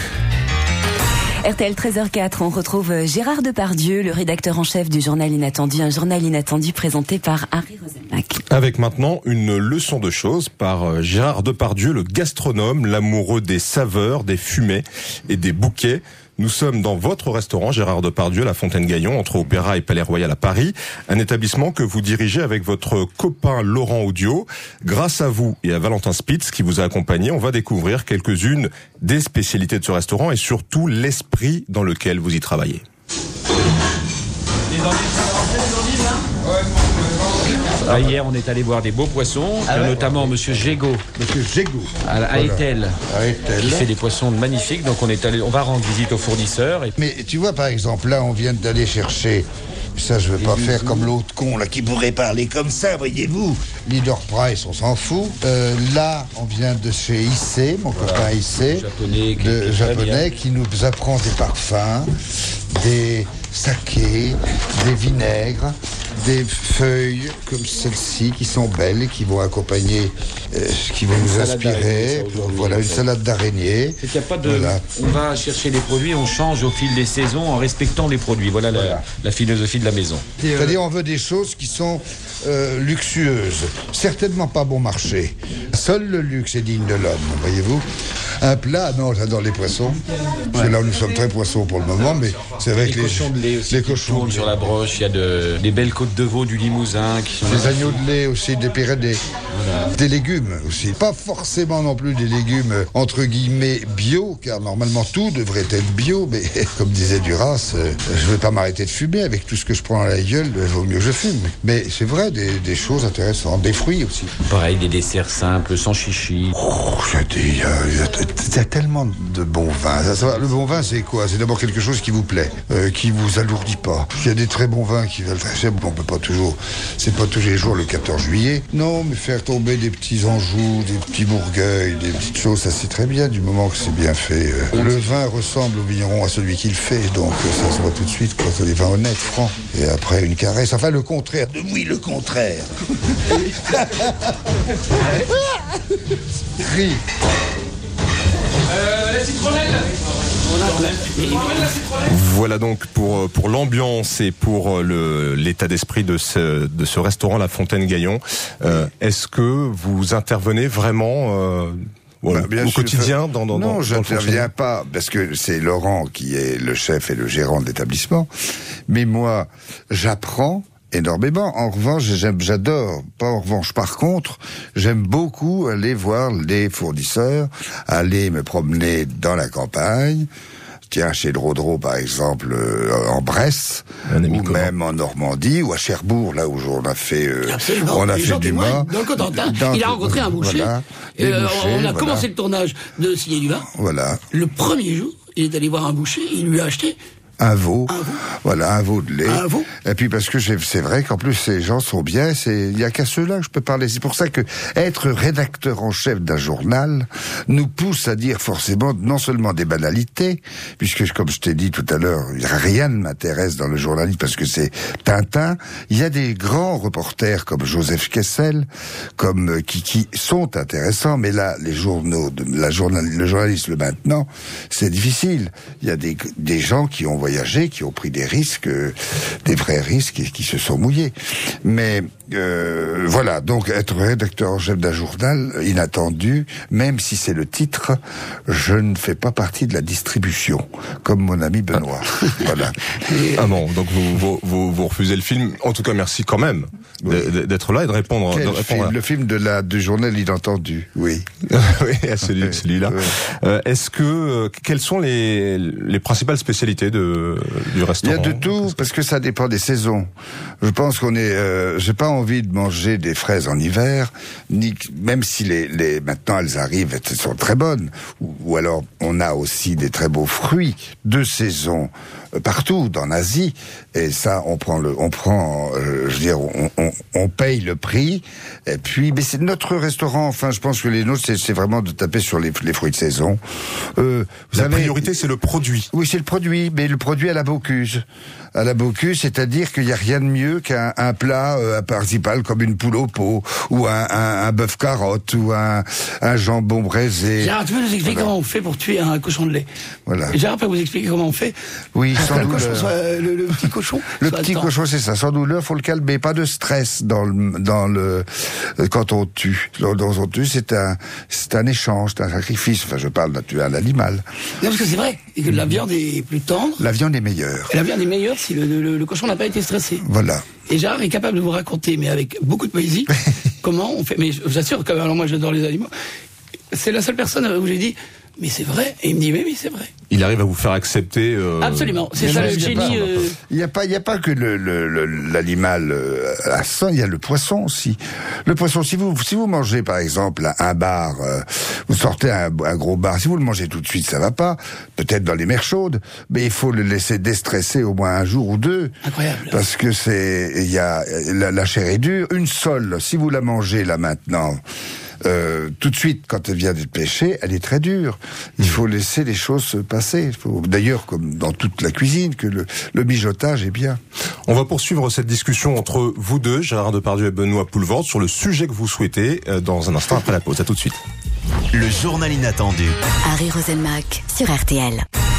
RTL 13h04, on retrouve Gérard Depardieu, le rédacteur en chef du journal Inattendu, un journal inattendu présenté par Harry Roselmack. Avec maintenant une leçon de choses par Gérard Depardieu, le gastronome, l'amoureux des saveurs, des fumées et des bouquets. Nous sommes dans votre restaurant, Gérard Depardieu, la Fontaine-Gaillon, entre Opéra et Palais Royal à Paris. Un établissement que vous dirigez avec votre copain Laurent Audio. Grâce à vous et à Valentin Spitz qui vous a accompagné, on va découvrir quelques-unes des spécialités de ce restaurant et surtout l'esprit dans lequel vous y travaillez. Hier, on est allé voir des beaux poissons, notamment Monsieur Gégaud. Monsieur Gégaud. À Etel, qui fait des poissons magnifiques. Donc on va rendre visite aux fournisseurs. Mais tu vois, par exemple, là, on vient d'aller chercher. Ça, je veux pas faire comme l'autre con, là, qui pourrait parler comme ça, voyez-vous. Leader Price, on s'en fout. Là, on vient de chez IC, mon copain IC, japonais, qui nous apprend des parfums, des sakés, des vinaigres, des feuilles comme celle-ci qui sont belles et qui vont accompagner, qui vont nous inspirer. Voilà, une salade d'araignée. C'est qu'il n'y a pas de... Voilà. On va chercher les produits, on change au fil des saisons en respectant les produits. Voilà. La philosophie de la maison. C'est-à-dire on veut des choses qui sont luxueuses, certainement pas bon marché. Seul le luxe est digne de l'homme, voyez-vous. Un plat, non, j'adore les poissons. Parce que là, nous sommes très poissons pour le moment, mais c'est vrai que cochons de lait aussi, les cochons tournent sur la broche. Il y a des belles côtes de veau du Limousin qui sont des agneaux de lait aussi, des Pyrénées, des légumes aussi. Pas forcément non plus des légumes entre guillemets bio, car normalement tout devrait être bio. Mais comme disait Duras, je vais pas m'arrêter de fumer avec tout ce que je prends à la gueule. Il vaut mieux que je fume. Mais c'est vrai, des choses intéressantes, des fruits aussi. Pareil, des desserts simples, sans chichi. Il y a tellement de bon vin. Le bon vin, c'est quoi? C'est d'abord quelque chose qui vous plaît, qui vous alourdit pas. Il y a des très bons vins qui veulent... On peut pas toujours... C'est pas tous les jours le 14 juillet. Non, mais faire tomber des petits Anjou, des petits Bourgueil, des petites choses, ça c'est très bien, du moment que c'est bien fait. Le vin ressemble au vigneron à celui qui le fait, donc ça se voit tout de suite, quoi. C'est des vins honnêtes, francs. Et après, une caresse. Enfin, le contraire. Oui, le contraire. Ris. La citronnelle. Voilà donc pour l'ambiance et pour l'état d'esprit de ce restaurant La Fontaine-Gaillon. Est-ce que vous intervenez vraiment au quotidien Non, je n'interviens pas, parce que c'est Laurent qui est le chef et le gérant de l'établissement. Mais moi, j'apprends énormément. En revanche, j'adore. Pas en revanche. Par contre, j'aime beaucoup aller voir les fournisseurs, aller me promener dans la campagne. Tiens, chez Drodro, par exemple, en Bresse, ou même en Normandie, ou à Cherbourg, là où on a fait, du vin. Dans le Cotentin, il a rencontré un boucher. Voilà, on a commencé le tournage de Signer du vin. Voilà. Le premier jour, il est allé voir un boucher, il lui a acheté un veau. Voilà, un veau de lait. Un veau. Et puis parce que c'est vrai qu'en plus ces gens sont bien, il y a qu'à ceux-là que je peux parler. C'est pour ça que être rédacteur en chef d'un journal nous pousse à dire forcément non seulement des banalités, puisque comme je t'ai dit tout à l'heure, rien ne m'intéresse dans le journalisme parce que c'est Tintin. Il y a des grands reporters comme Joseph Kessel, comme qui sont intéressants, mais là les journaux, le journalisme maintenant, c'est difficile. Il y a des gens qui ont voyagé, qui ont pris des risques, des vrais risques et qui se sont mouillés. Mais voilà, donc être rédacteur en chef d'un journal inattendu, même si c'est le titre, je ne fais pas partie de la distribution, comme mon ami Benoît. Voilà. Ah bon, donc vous refusez le film. En tout cas, merci quand même d'être là et de répondre. Le film du journal inattendu, oui. Oui, à celui-là. Oui. Est-ce que quelles sont les principales spécialités du restaurant? Il y a de tout, parce que ça dépend des saisons. Je pense qu'on est... j'ai pas envie de manger des fraises en hiver, même si maintenant elles arrivent, elles sont très bonnes. Ou alors on a aussi des très beaux fruits de saison partout dans l'Asie, et ça on paye le prix. Et puis, mais c'est notre restaurant. Enfin, je pense que les nôtres, c'est vraiment de taper sur les fruits de saison. La priorité, c'est le produit. Oui, c'est le produit, mais le produit à la Bocuse. À la Bocuse, c'est-à-dire qu'il n'y a rien de mieux qu'un plat principal comme une poule au pot, ou un bœuf carotte, ou un jambon braisé. Gérard, tu peux nous expliquer comment on fait pour tuer un cochon de lait? Voilà. Gérard peut vous expliquer comment on fait? Oui, sans douleur. Le petit cochon. Le petit cochon, c'est ça. Sans douleur, faut le calmer. Pas de stress quand on tue. Quand on tue, c'est un échange, c'est un sacrifice. Enfin, je parle d'un tuer un animal. Non, parce que c'est vrai. Et que la viande est plus tendre. La viande est meilleure. Et la viande est meilleure si le cochon n'a pas été stressé. Voilà. Et Gérard est capable de vous raconter, mais avec beaucoup de poésie, comment on fait. Mais je vous assure que, alors moi j'adore les animaux. C'est la seule personne où j'ai dit, mais c'est vrai. Et il me dit, mais oui, c'est vrai. Il arrive à vous faire accepter. Absolument. C'est ça le génie. Il n'y a pas que l'animal à sang, il y a le poisson aussi. Le poisson, si vous mangez par exemple un bar, vous sortez un gros bar, si vous le mangez tout de suite, ça va pas. Peut-être dans les mers chaudes, mais il faut le laisser déstresser au moins un jour ou deux. Incroyable. Parce que la chair est dure. Une sole, si vous la mangez là maintenant. Tout de suite, quand elle vient d'être pêchée, elle est très dure. Il faut laisser les choses se passer. D'ailleurs, comme dans toute la cuisine, que le mijotage est bien. On va poursuivre cette discussion entre vous deux, Gérard Depardieu et Benoît Poelvoorde, sur le sujet que vous souhaitez dans un instant après la pause. À tout de suite. Le journal inattendu. Harry Roselmack sur RTL.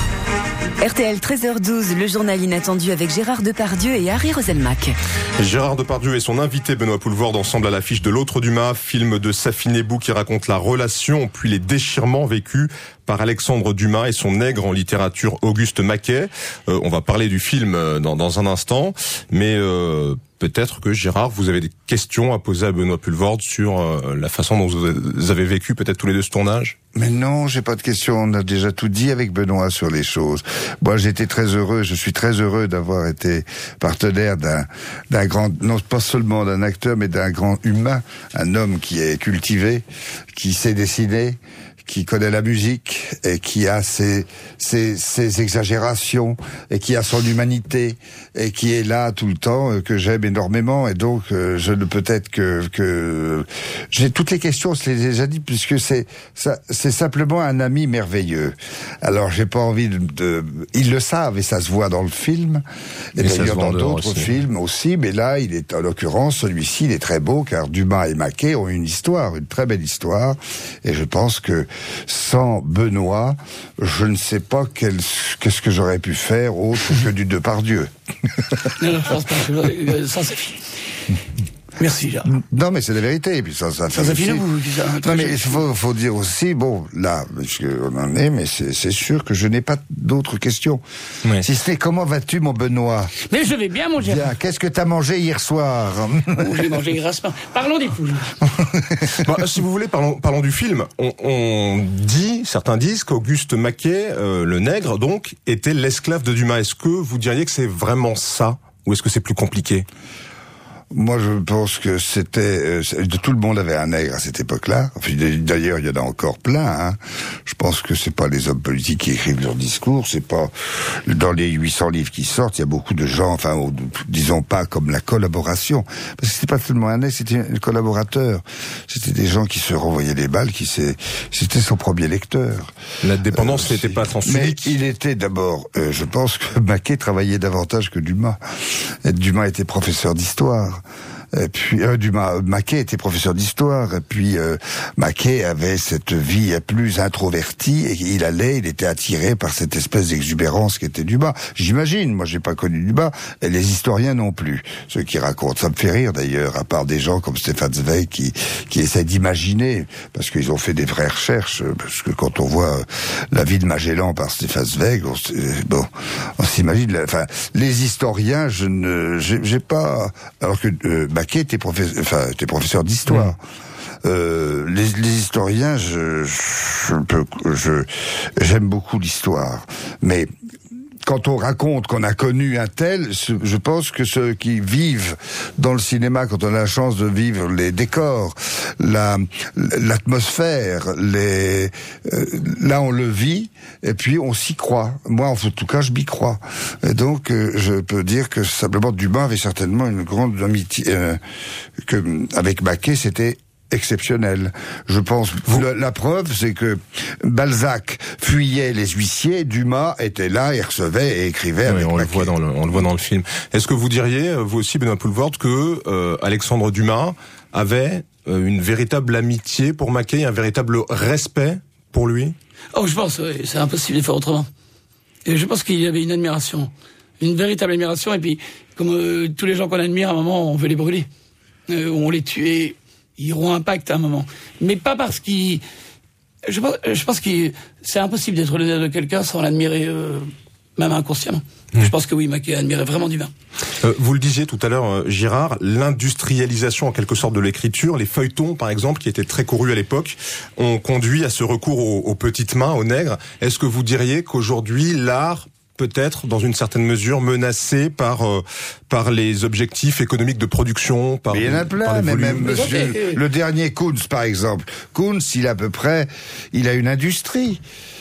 RTL 13h12, le journal inattendu avec Gérard Depardieu et Harry Roselmack. Gérard Depardieu et son invité Benoît Poelvoorde ensemble à l'affiche de L'Autre Dumas, film de Safi Nebou qui raconte la relation puis les déchirements vécus par Alexandre Dumas et son nègre en littérature Auguste Maquet. On va parler du film dans un instant, mais peut-être que Gérard, vous avez des questions à poser à Benoît Poelvoorde sur la façon dont vous avez vécu peut-être tous les deux ce tournage. Mais non, j'ai pas de questions. On a déjà tout dit avec Benoît sur les choses. Moi, je suis très heureux d'avoir été partenaire d'un grand, non pas seulement d'un acteur, mais d'un grand humain, un homme qui est cultivé, qui sait dessiner, qui connaît la musique et qui a ses exagérations et qui a son humanité et qui est là tout le temps, que j'aime énormément. Et donc je ne peux être que j'ai toutes les questions, je les ai déjà dit, puisque c'est simplement un ami merveilleux. Alors j'ai pas envie ils le savent et ça se voit dans le film et d'ailleurs dans d'autres films aussi, mais là il est en l'occurrence celui-ci il est très beau car Dumas et Maquet ont une histoire, une très belle histoire, et je pense que sans Benoît, je ne sais pas qu'est-ce que j'aurais pu faire autre que du Depardieu. Non, je pense pas que sans Safi. Merci, Gérard. Non, mais c'est la vérité. Et puis ça Safi Nebou. Non, mais il faut dire aussi, bon, là, parce qu'on en est, mais c'est sûr que je n'ai pas d'autres questions. Oui. Si c'était comment vas-tu, mon Benoît? Mais je vais bien, mon Gérard. Bien. Qu'est-ce que t'as mangé hier soir? J'ai mangé grassement. Parlons des poules. Bon, si vous voulez, parlons du film. Certains disent qu'Auguste Maquet, le nègre, donc, était l'esclave de Dumas. Est-ce que vous diriez que c'est vraiment ça? Ou est-ce que c'est plus compliqué? Moi, je pense que c'était tout le monde avait un nègre à cette époque-là. Enfin, d'ailleurs, il y en a encore plein. Hein. Je pense que c'est pas les hommes politiques qui écrivent leurs discours. C'est pas dans les 800 livres qui sortent. Il y a beaucoup de gens, enfin, disons pas comme la collaboration, parce que c'était pas seulement un nègre, c'était un collaborateur. C'était des gens qui se renvoyaient des balles, c'était son premier lecteur. La dépendance n'était pas sens unique. Mais il était d'abord, je pense que Maquet travaillait davantage que Dumas. Et Dumas était professeur d'histoire. Et puis Maquet était professeur d'histoire, et puis Maquet avait cette vie plus introvertie, et il était attiré par cette espèce d'exubérance qui était Dumas. J'imagine, moi j'ai pas connu Dumas, et les historiens non plus, ceux qui racontent. Ça me fait rire d'ailleurs, à part des gens comme Stefan Zweig qui essaient d'imaginer, parce qu'ils ont fait des vraies recherches, parce que quand on voit la vie de Magellan par Stefan Zweig, on s'imagine, enfin, les historiens, j'ai pas, alors que Maquet était professeur d'histoire. Les historiens, j'aime beaucoup l'histoire, mais quand on raconte qu'on a connu un tel, je pense que ceux qui vivent dans le cinéma, quand on a la chance de vivre les décors, l'atmosphère, là on le vit et puis on s'y croit. Moi, en tout cas, je m'y crois. Et donc, je peux dire que simplement Dumas avait certainement une grande amitié avec Maquet, c'était exceptionnel. Je pense, la preuve, c'est que Balzac fuyait les huissiers, Dumas était là et recevait et écrivait avec on Maquet. On le voit dans le film. Est-ce que vous diriez, vous aussi, Benoît Poelvoorde, que Alexandre Dumas avait une véritable amitié pour Maquet, un véritable respect pour lui? Oh, je pense, oui, c'est impossible de faire autrement. Et je pense qu'il y avait une admiration, une véritable admiration, et puis, comme tous les gens qu'on admire, à un moment, on veut les brûler. On les tue. Ils auront un pacte à un moment. Mais pas parce qu'ils... Je pense que c'est impossible d'être le de quelqu'un sans l'admirer, même inconsciemment. Je pense que oui, Maquet admirait vraiment Dumas. Vous le disiez tout à l'heure, Girard, l'industrialisation en quelque sorte de l'écriture, les feuilletons par exemple, qui étaient très courus à l'époque, ont conduit à ce recours aux petites mains, aux nègres. Est-ce que vous diriez qu'aujourd'hui, l'art peut-être, dans une certaine mesure, menacé par les objectifs économiques de production, mais il y en a plein, mais même monsieur, le dernier Koons, par exemple. Koons, il a une industrie.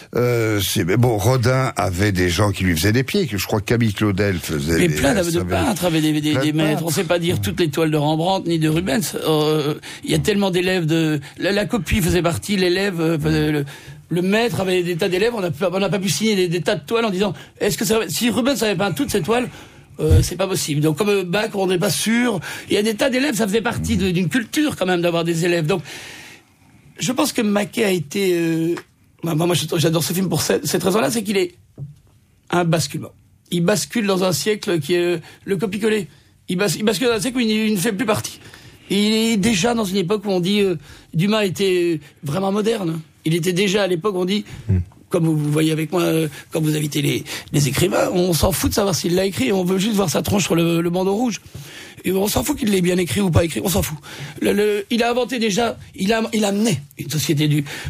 Rodin avait des gens qui lui faisaient des pieds, que je crois que Camille Claudel faisait. Mais plein de peintres avaient des maîtres. On ne sait pas dire toutes les toiles de Rembrandt ni de Rubens. Il y a tellement d'élèves la copie faisait partie, l'élève, le maître avait des tas d'élèves. On n'a pas pu signer des tas de toiles en disant si Rubens avait peint toutes ces toiles, c'est pas possible. Donc comme Bach, on n'est pas sûr. Il y a des tas d'élèves, ça faisait partie d'une culture quand même d'avoir des élèves. Donc je pense que Maquet a été moi, j'adore ce film pour cette raison-là, c'est qu'il est un basculement. Il bascule dans un siècle qui est le copier-coller. Il bascule dans un siècle où il ne fait plus partie. Et il est déjà dans une époque où on dit Dumas était vraiment moderne. Il était déjà à l'époque où on dit, comme vous voyez avec moi, quand vous invitez les écrivains, on s'en fout de savoir s'il l'a écrit, on veut juste voir sa tronche sur le bandeau rouge. Et on s'en fout qu'il l'ait bien écrit ou pas écrit, on s'en fout. Il a inventé déjà, il a amené une société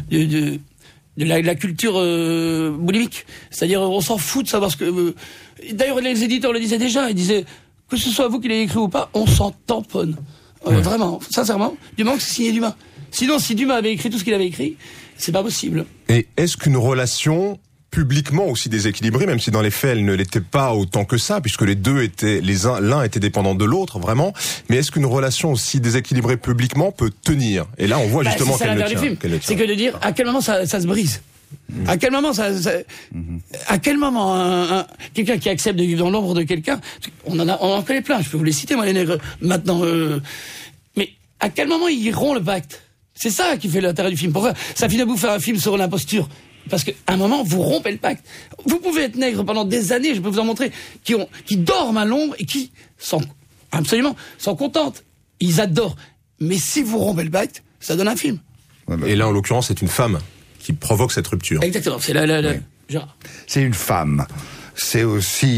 de la culture boulimique. C'est-à-dire, on s'en fout de savoir ce que... D'ailleurs, les éditeurs le disaient déjà. Ils disaient, que ce soit vous qui l'ayez écrit ou pas, on s'en tamponne. Vraiment, sincèrement. Dumas, c'est signé Dumas. Sinon, si Dumas avait écrit tout ce qu'il avait écrit, c'est pas possible. Et est-ce qu'une relation publiquement aussi déséquilibrée, même si dans les faits elle ne l'était pas autant que ça, puisque les deux étaient, l'un était dépendant de l'autre, vraiment, mais est-ce qu'une relation aussi déséquilibrée publiquement peut tenir? Et là, on voit justement qu'elle ne tient. C'est que de dire, à quel moment ça se brise? À quel moment à quel moment quelqu'un qui accepte de vivre dans l'ombre de quelqu'un, on en connaît plein, je peux vous les citer, moi, les nègres, maintenant, mais à quel moment ils rompt le pacte? C'est ça qui fait l'intérêt du film. Pourquoi ça finit à vous faire un film sur l'imposture? Parce qu'à un moment, vous rompez le pacte. Vous pouvez être nègre pendant des années, je peux vous en montrer, qui dorment à l'ombre et qui sont contentes. Ils adorent. Mais si vous rompez le pacte, ça donne un film. Et là, en l'occurrence, c'est une femme qui provoque cette rupture. Exactement. C'est une femme. C'est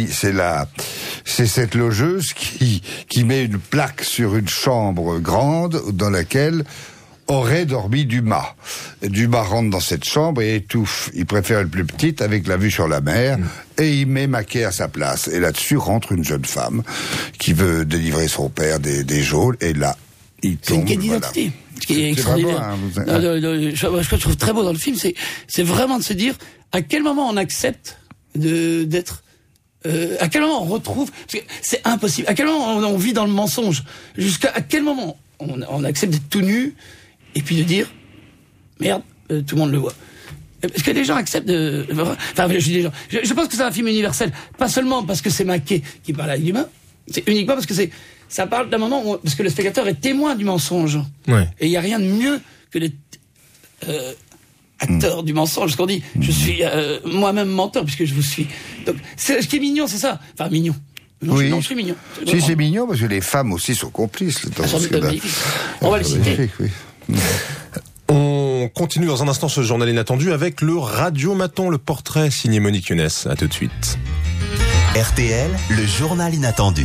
cette logeuse qui met une plaque sur une chambre grande dans laquelle aurait dormi Dumas. Dumas rentre dans cette chambre et étouffe. Il préfère une plus petite avec la vue sur la mer et il met Maquet à sa place. Et là-dessus rentre une jeune femme qui veut délivrer son père des geôles et là, il tombe. C'est une quête d'identité. Ce qui est extraordinaire. Ce que je trouve très beau dans le film, c'est vraiment de se dire à quel moment on accepte d'être... à quel moment on retrouve... Parce que c'est impossible. À quel moment on vit dans le mensonge? À quel moment on accepte d'être tout nu et puis de dire merde, tout le monde le voit. Est-ce que les gens acceptent de... Enfin, je dis les gens. Je pense que c'est un film universel. Pas seulement parce que c'est Maquet qui parle avec Dumas. C'est uniquement parce que ça parle d'un moment où... Parce que le spectateur est témoin du mensonge. Ouais. Et il n'y a rien de mieux que les acteurs du mensonge. Ce qu'on dit, je suis moi-même menteur puisque je vous suis. Donc, ce qui est mignon, c'est ça. Enfin, mignon. Oui. Non, je suis mignon. Si, c'est mignon parce que les femmes aussi sont complices. On va le citer. Oui. On continue dans un instant ce journal inattendu avec le Radiomaton, le portrait signé Monique Younes. À tout de suite. RTL, le journal inattendu.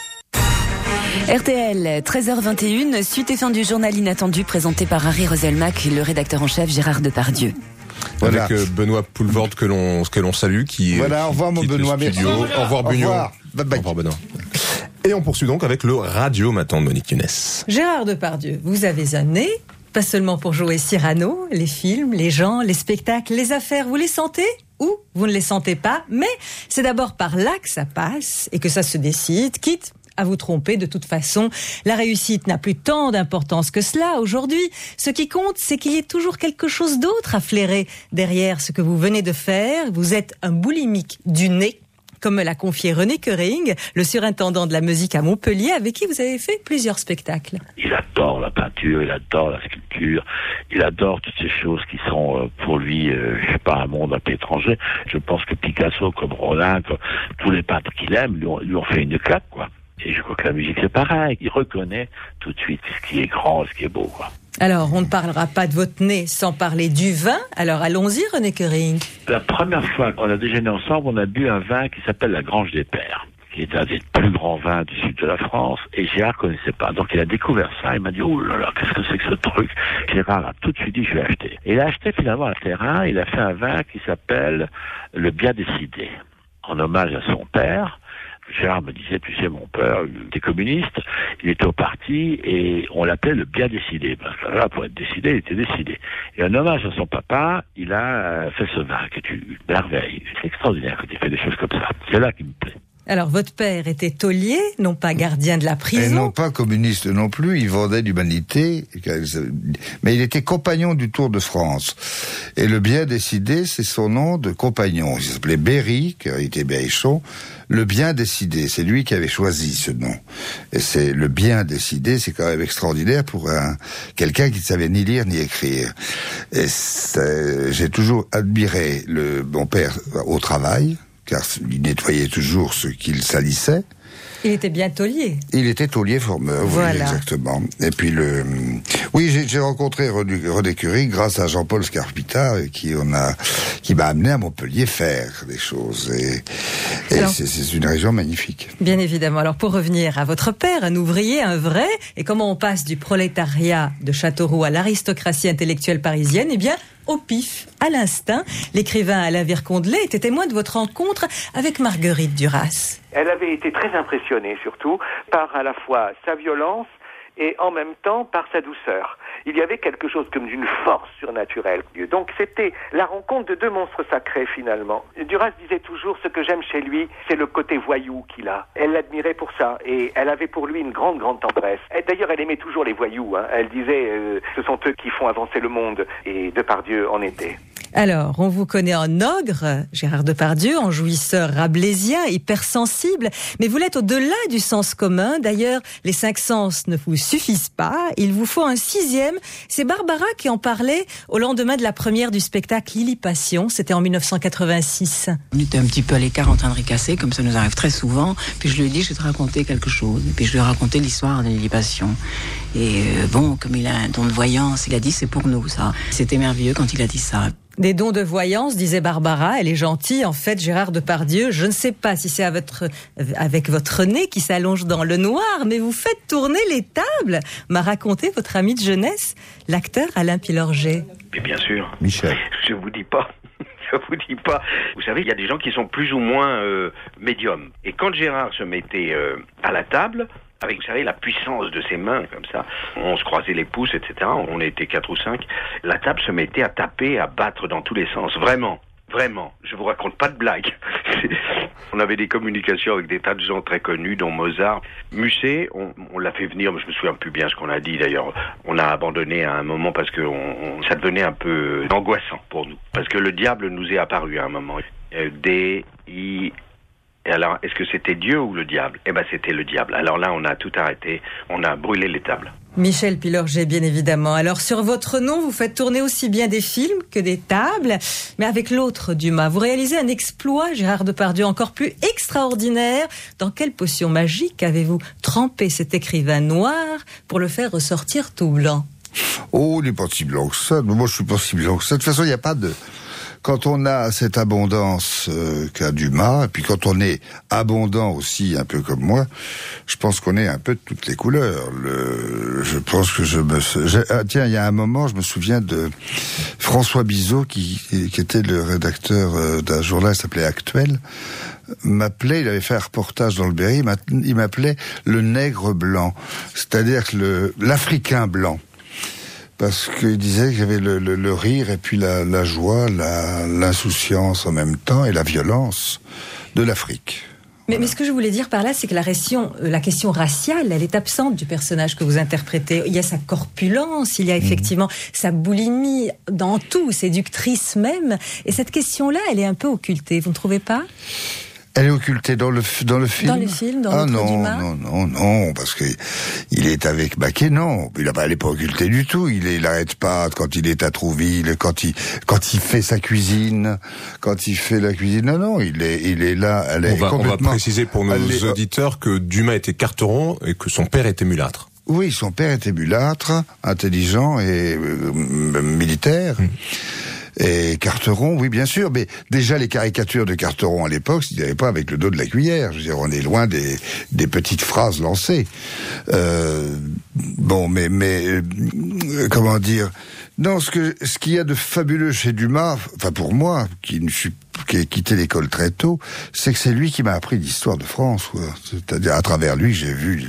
RTL, 13h21, suite et fin du journal inattendu présenté par Harry Roselmack, le rédacteur en chef Gérard Depardieu. Voilà. Avec Benoît Poulvorde que l'on salue, qui voilà, au revoir mon Benoît, merci. Au revoir Bugnon. Au revoir Benoît. Et on poursuit donc avec le Radiomaton de Monique Younes. Gérard Depardieu, vous avez un nez, pas seulement pour jouer Cyrano, les films, les gens, les spectacles, les affaires, vous les sentez ou vous ne les sentez pas, mais c'est d'abord par là que ça passe et que ça se décide, quitte à vous tromper. De toute façon, la réussite n'a plus tant d'importance que cela aujourd'hui. Ce qui compte, c'est qu'il y ait toujours quelque chose d'autre à flairer derrière ce que vous venez de faire. Vous êtes un boulimique du nez, comme me l'a confié René Koering, le surintendant de la musique à Montpellier, avec qui vous avez fait plusieurs spectacles. Il adore la peinture, il adore la sculpture, il adore toutes ces choses qui sont pour lui, je sais pas, un monde un peu étranger. Je pense que Picasso, comme Rodin, comme tous les peintres qu'il aime, lui ont fait une claque, quoi. Et je crois que la musique c'est pareil. Il reconnaît tout de suite ce qui est grand, ce qui est beau, quoi. Alors, on ne parlera pas de votre nez sans parler du vin. Alors, allons-y, René Kering. La première fois qu'on a déjeuné ensemble, on a bu un vin qui s'appelle la Grange des Pères, qui est un des plus grands vins du sud de la France, et Gérard connaissait pas. Donc il a découvert ça, il m'a dit, oh là là, qu'est-ce que c'est que ce truc? Gérard a tout de suite dit, je vais acheter. Et il a acheté finalement un terrain, il a fait un vin qui s'appelle le Bien Décidé, en hommage à son père. Gérard me disait, tu sais, mon père, il était communiste, il était au parti, et on l'appelait le Bien Décidé, parce que là, pour être décidé, il était décidé. Et en hommage à son papa, il a fait ce vin, qui est une merveille. C'est extraordinaire quand il fait des choses comme ça. C'est là qui me plaît. Alors, votre père était taulier, non pas gardien de la prison. Et non pas communiste non plus, il vendait l'humanité, mais il était compagnon du Tour de France. Et le Bien Décidé, c'est son nom de compagnon. Il s'appelait Berry, car il était berrichon. Le Bien Décidé, c'est lui qui avait choisi ce nom. Et c'est le Bien Décidé, c'est quand même extraordinaire pour quelqu'un qui ne savait ni lire ni écrire. Et j'ai toujours admiré mon père au travail, car il nettoyait toujours ce qu'il salissait. Il était bien taulier. Il était taulier formeur, voilà. Oui, exactement. Et puis j'ai rencontré René Curie grâce à Jean-Paul Scarpita, qui m'a amené à Montpellier faire des choses. Et alors, c'est une région magnifique. Bien évidemment. Alors pour revenir à votre père, un ouvrier, un vrai, et comment on passe du prolétariat de Châteauroux à l'aristocratie intellectuelle parisienne, eh bien, au pif, à l'instinct, l'écrivain Alain Vircondelet était témoin de votre rencontre avec Marguerite Duras. Elle avait été très impressionnée, surtout, par à la fois sa violence et en même temps par sa douceur. Il y avait quelque chose comme d'une force surnaturelle. Donc c'était la rencontre de deux monstres sacrés finalement. Duras disait toujours, ce que j'aime chez lui, c'est le côté voyou qu'il a. Elle l'admirait pour ça et elle avait pour lui une grande tendresse. Et d'ailleurs, elle aimait toujours les voyous. Elle disait, ce sont eux qui font avancer le monde, et Depardieu en était. Alors, on vous connaît en ogre, Gérard Depardieu, en jouisseur rabelaisien, hypersensible, mais vous l'êtes au-delà du sens commun. D'ailleurs, les 5 sens ne vous suffisent pas, il vous faut un 6e. C'est Barbara qui en parlait au lendemain de la première du spectacle Lily Passion, c'était en 1986. On était un petit peu à l'écart en train de ricasser, comme ça nous arrive très souvent, puis je lui ai dit, je vais te raconter quelque chose, et puis je lui ai raconté l'histoire de Lily Passion. Et bon, comme il a un don de voyance, il a dit, c'est pour nous ça. C'était merveilleux quand il a dit ça. Des dons de voyance, disait Barbara, elle est gentille. En fait, Gérard Depardieu, je ne sais pas si c'est avec votre nez qui s'allonge dans le noir, mais vous faites tourner les tables, m'a raconté votre ami de jeunesse, l'acteur Alain Pilorget. Mais bien sûr. Michel. Je vous dis pas. Vous savez, il y a des gens qui sont plus ou moins médiums. Et quand Gérard se mettait à la table, avec, vous savez, la puissance de ses mains, comme ça, on se croisait les pouces, etc., on était 4 ou 5, la table se mettait à taper, à battre dans tous les sens, vraiment, je vous raconte pas de blague. On avait des communications avec des tas de gens très connus, dont Mozart. Musset, on l'a fait venir, je me souviens plus bien ce qu'on a dit d'ailleurs, on a abandonné à un moment parce que ça devenait un peu angoissant pour nous, parce que le diable nous est apparu à un moment. Et alors, est-ce que c'était Dieu ou le diable? Eh ben, c'était le diable. Alors là, on a tout arrêté, on a brûlé les tables. Michel Pilorget, bien évidemment. Alors, sur votre nom, vous faites tourner aussi bien des films que des tables, mais avec l'autre Dumas. Vous réalisez un exploit, Gérard Depardieu, encore plus extraordinaire. Dans quelle potion magique avez-vous trempé cet écrivain noir pour le faire ressortir tout blanc? Oh, il n'est pas si blanc que ça. Moi, je suis pas si blanc que ça. De toute façon, il n'y a pas de... Quand on a cette abondance qu'a Dumas, et puis quand on est abondant aussi, un peu comme moi, je pense qu'on est un peu de toutes les couleurs. Je pense que tiens, il y a un moment, je me souviens de François Bizot, qui était le rédacteur d'un journal qui s'appelait Actuel, m'appelait, il avait fait un reportage dans le Berry, il m'appelait le nègre blanc, c'est-à-dire l'Africain blanc. Parce qu'il disait qu'il y avait le rire et puis la joie, l'insouciance en même temps et la violence de l'Afrique. Mais ce que je voulais dire par là, c'est que la question raciale, elle est absente du personnage que vous interprétez. Il y a sa corpulence, il y a effectivement sa boulimie dans tout, séductrice même. Et cette question-là, elle est un peu occultée, vous ne trouvez pas ? Elle est occultée dans le film. Dans le film, dans l'autre Dumas. Non, parce que il est avec Baquet, non. Elle est pas occultée du tout. Il arrête pas quand il est à Trouville, quand il fait sa cuisine, quand il fait la cuisine. Non, il est là. On va préciser pour nos auditeurs que Dumas était carteron et que son père était mulâtre. Oui, son père était mulâtre, intelligent et militaire. Et Carteron, oui, bien sûr, mais déjà les caricatures de Carteron à l'époque, il n'y avait pas avec le dos de la cuillère. Je veux dire, on est loin des petites phrases lancées. Bon, mais comment dire? Non, ce qu'il y a de fabuleux chez Dumas, enfin pour moi, qui ai quitté l'école très tôt, c'est que c'est lui qui m'a appris l'histoire de France. Quoi. C'est-à-dire à travers lui, j'ai lu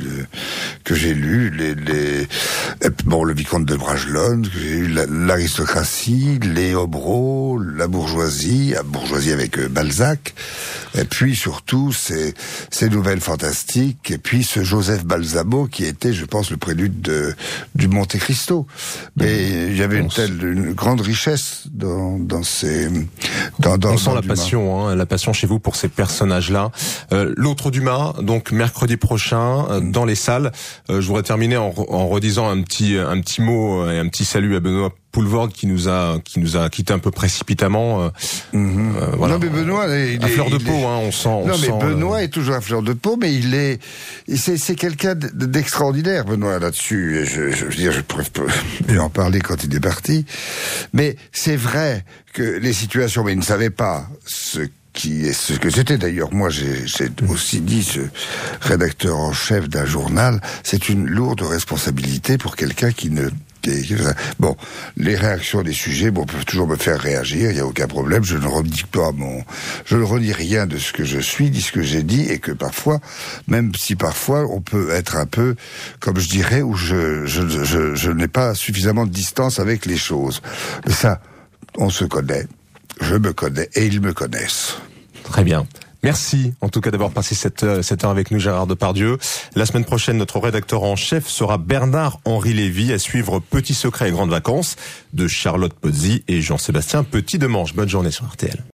le vicomte de Bragelonne, que j'ai lu l'aristocratie, les hobereaux, la bourgeoisie avec Balzac, et puis surtout ces nouvelles fantastiques, et puis ce Joseph Balsamo qui était, je pense, le prélude du Monte Cristo. Mais il y avait une grande richesse dans ces on sent la passion chez vous pour ces personnages-là. L'autre Dumas, donc mercredi prochain dans les salles. Je voudrais terminer en redisant un petit mot et un petit salut à Benoît Poulvorde qui nous a quitté un peu précipitamment. Voilà. Non mais Benoît, à fleur de peau, on sent. Non mais Benoît est toujours à fleur de peau, mais c'est quelqu'un d'extraordinaire, Benoît, là-dessus. Et je veux dire, je pourrais mieux en parler quand il est parti. Mais c'est vrai que les situations, mais il ne savait pas ce que c'était. D'ailleurs, moi, j'ai aussi dit, ce rédacteur en chef d'un journal, c'est une lourde responsabilité pour quelqu'un qui ne... Bon, les réactions des sujets, peuvent toujours me faire réagir, il n'y a aucun problème, je ne redis rien de ce que je suis, dis ce que j'ai dit, et que parfois, même si parfois on peut être un peu, comme je dirais, où je n'ai pas suffisamment de distance avec les choses. Mais ça, on se connaît, je me connais, et ils me connaissent. Très bien. Merci en tout cas d'avoir passé cette heure avec nous, Gérard Depardieu. La semaine prochaine, notre rédacteur en chef sera Bernard-Henri Lévy, à suivre Petit secret et grandes vacances de Charlotte Pozzi et Jean-Sébastien Petit-Demange. Bonne journée sur RTL.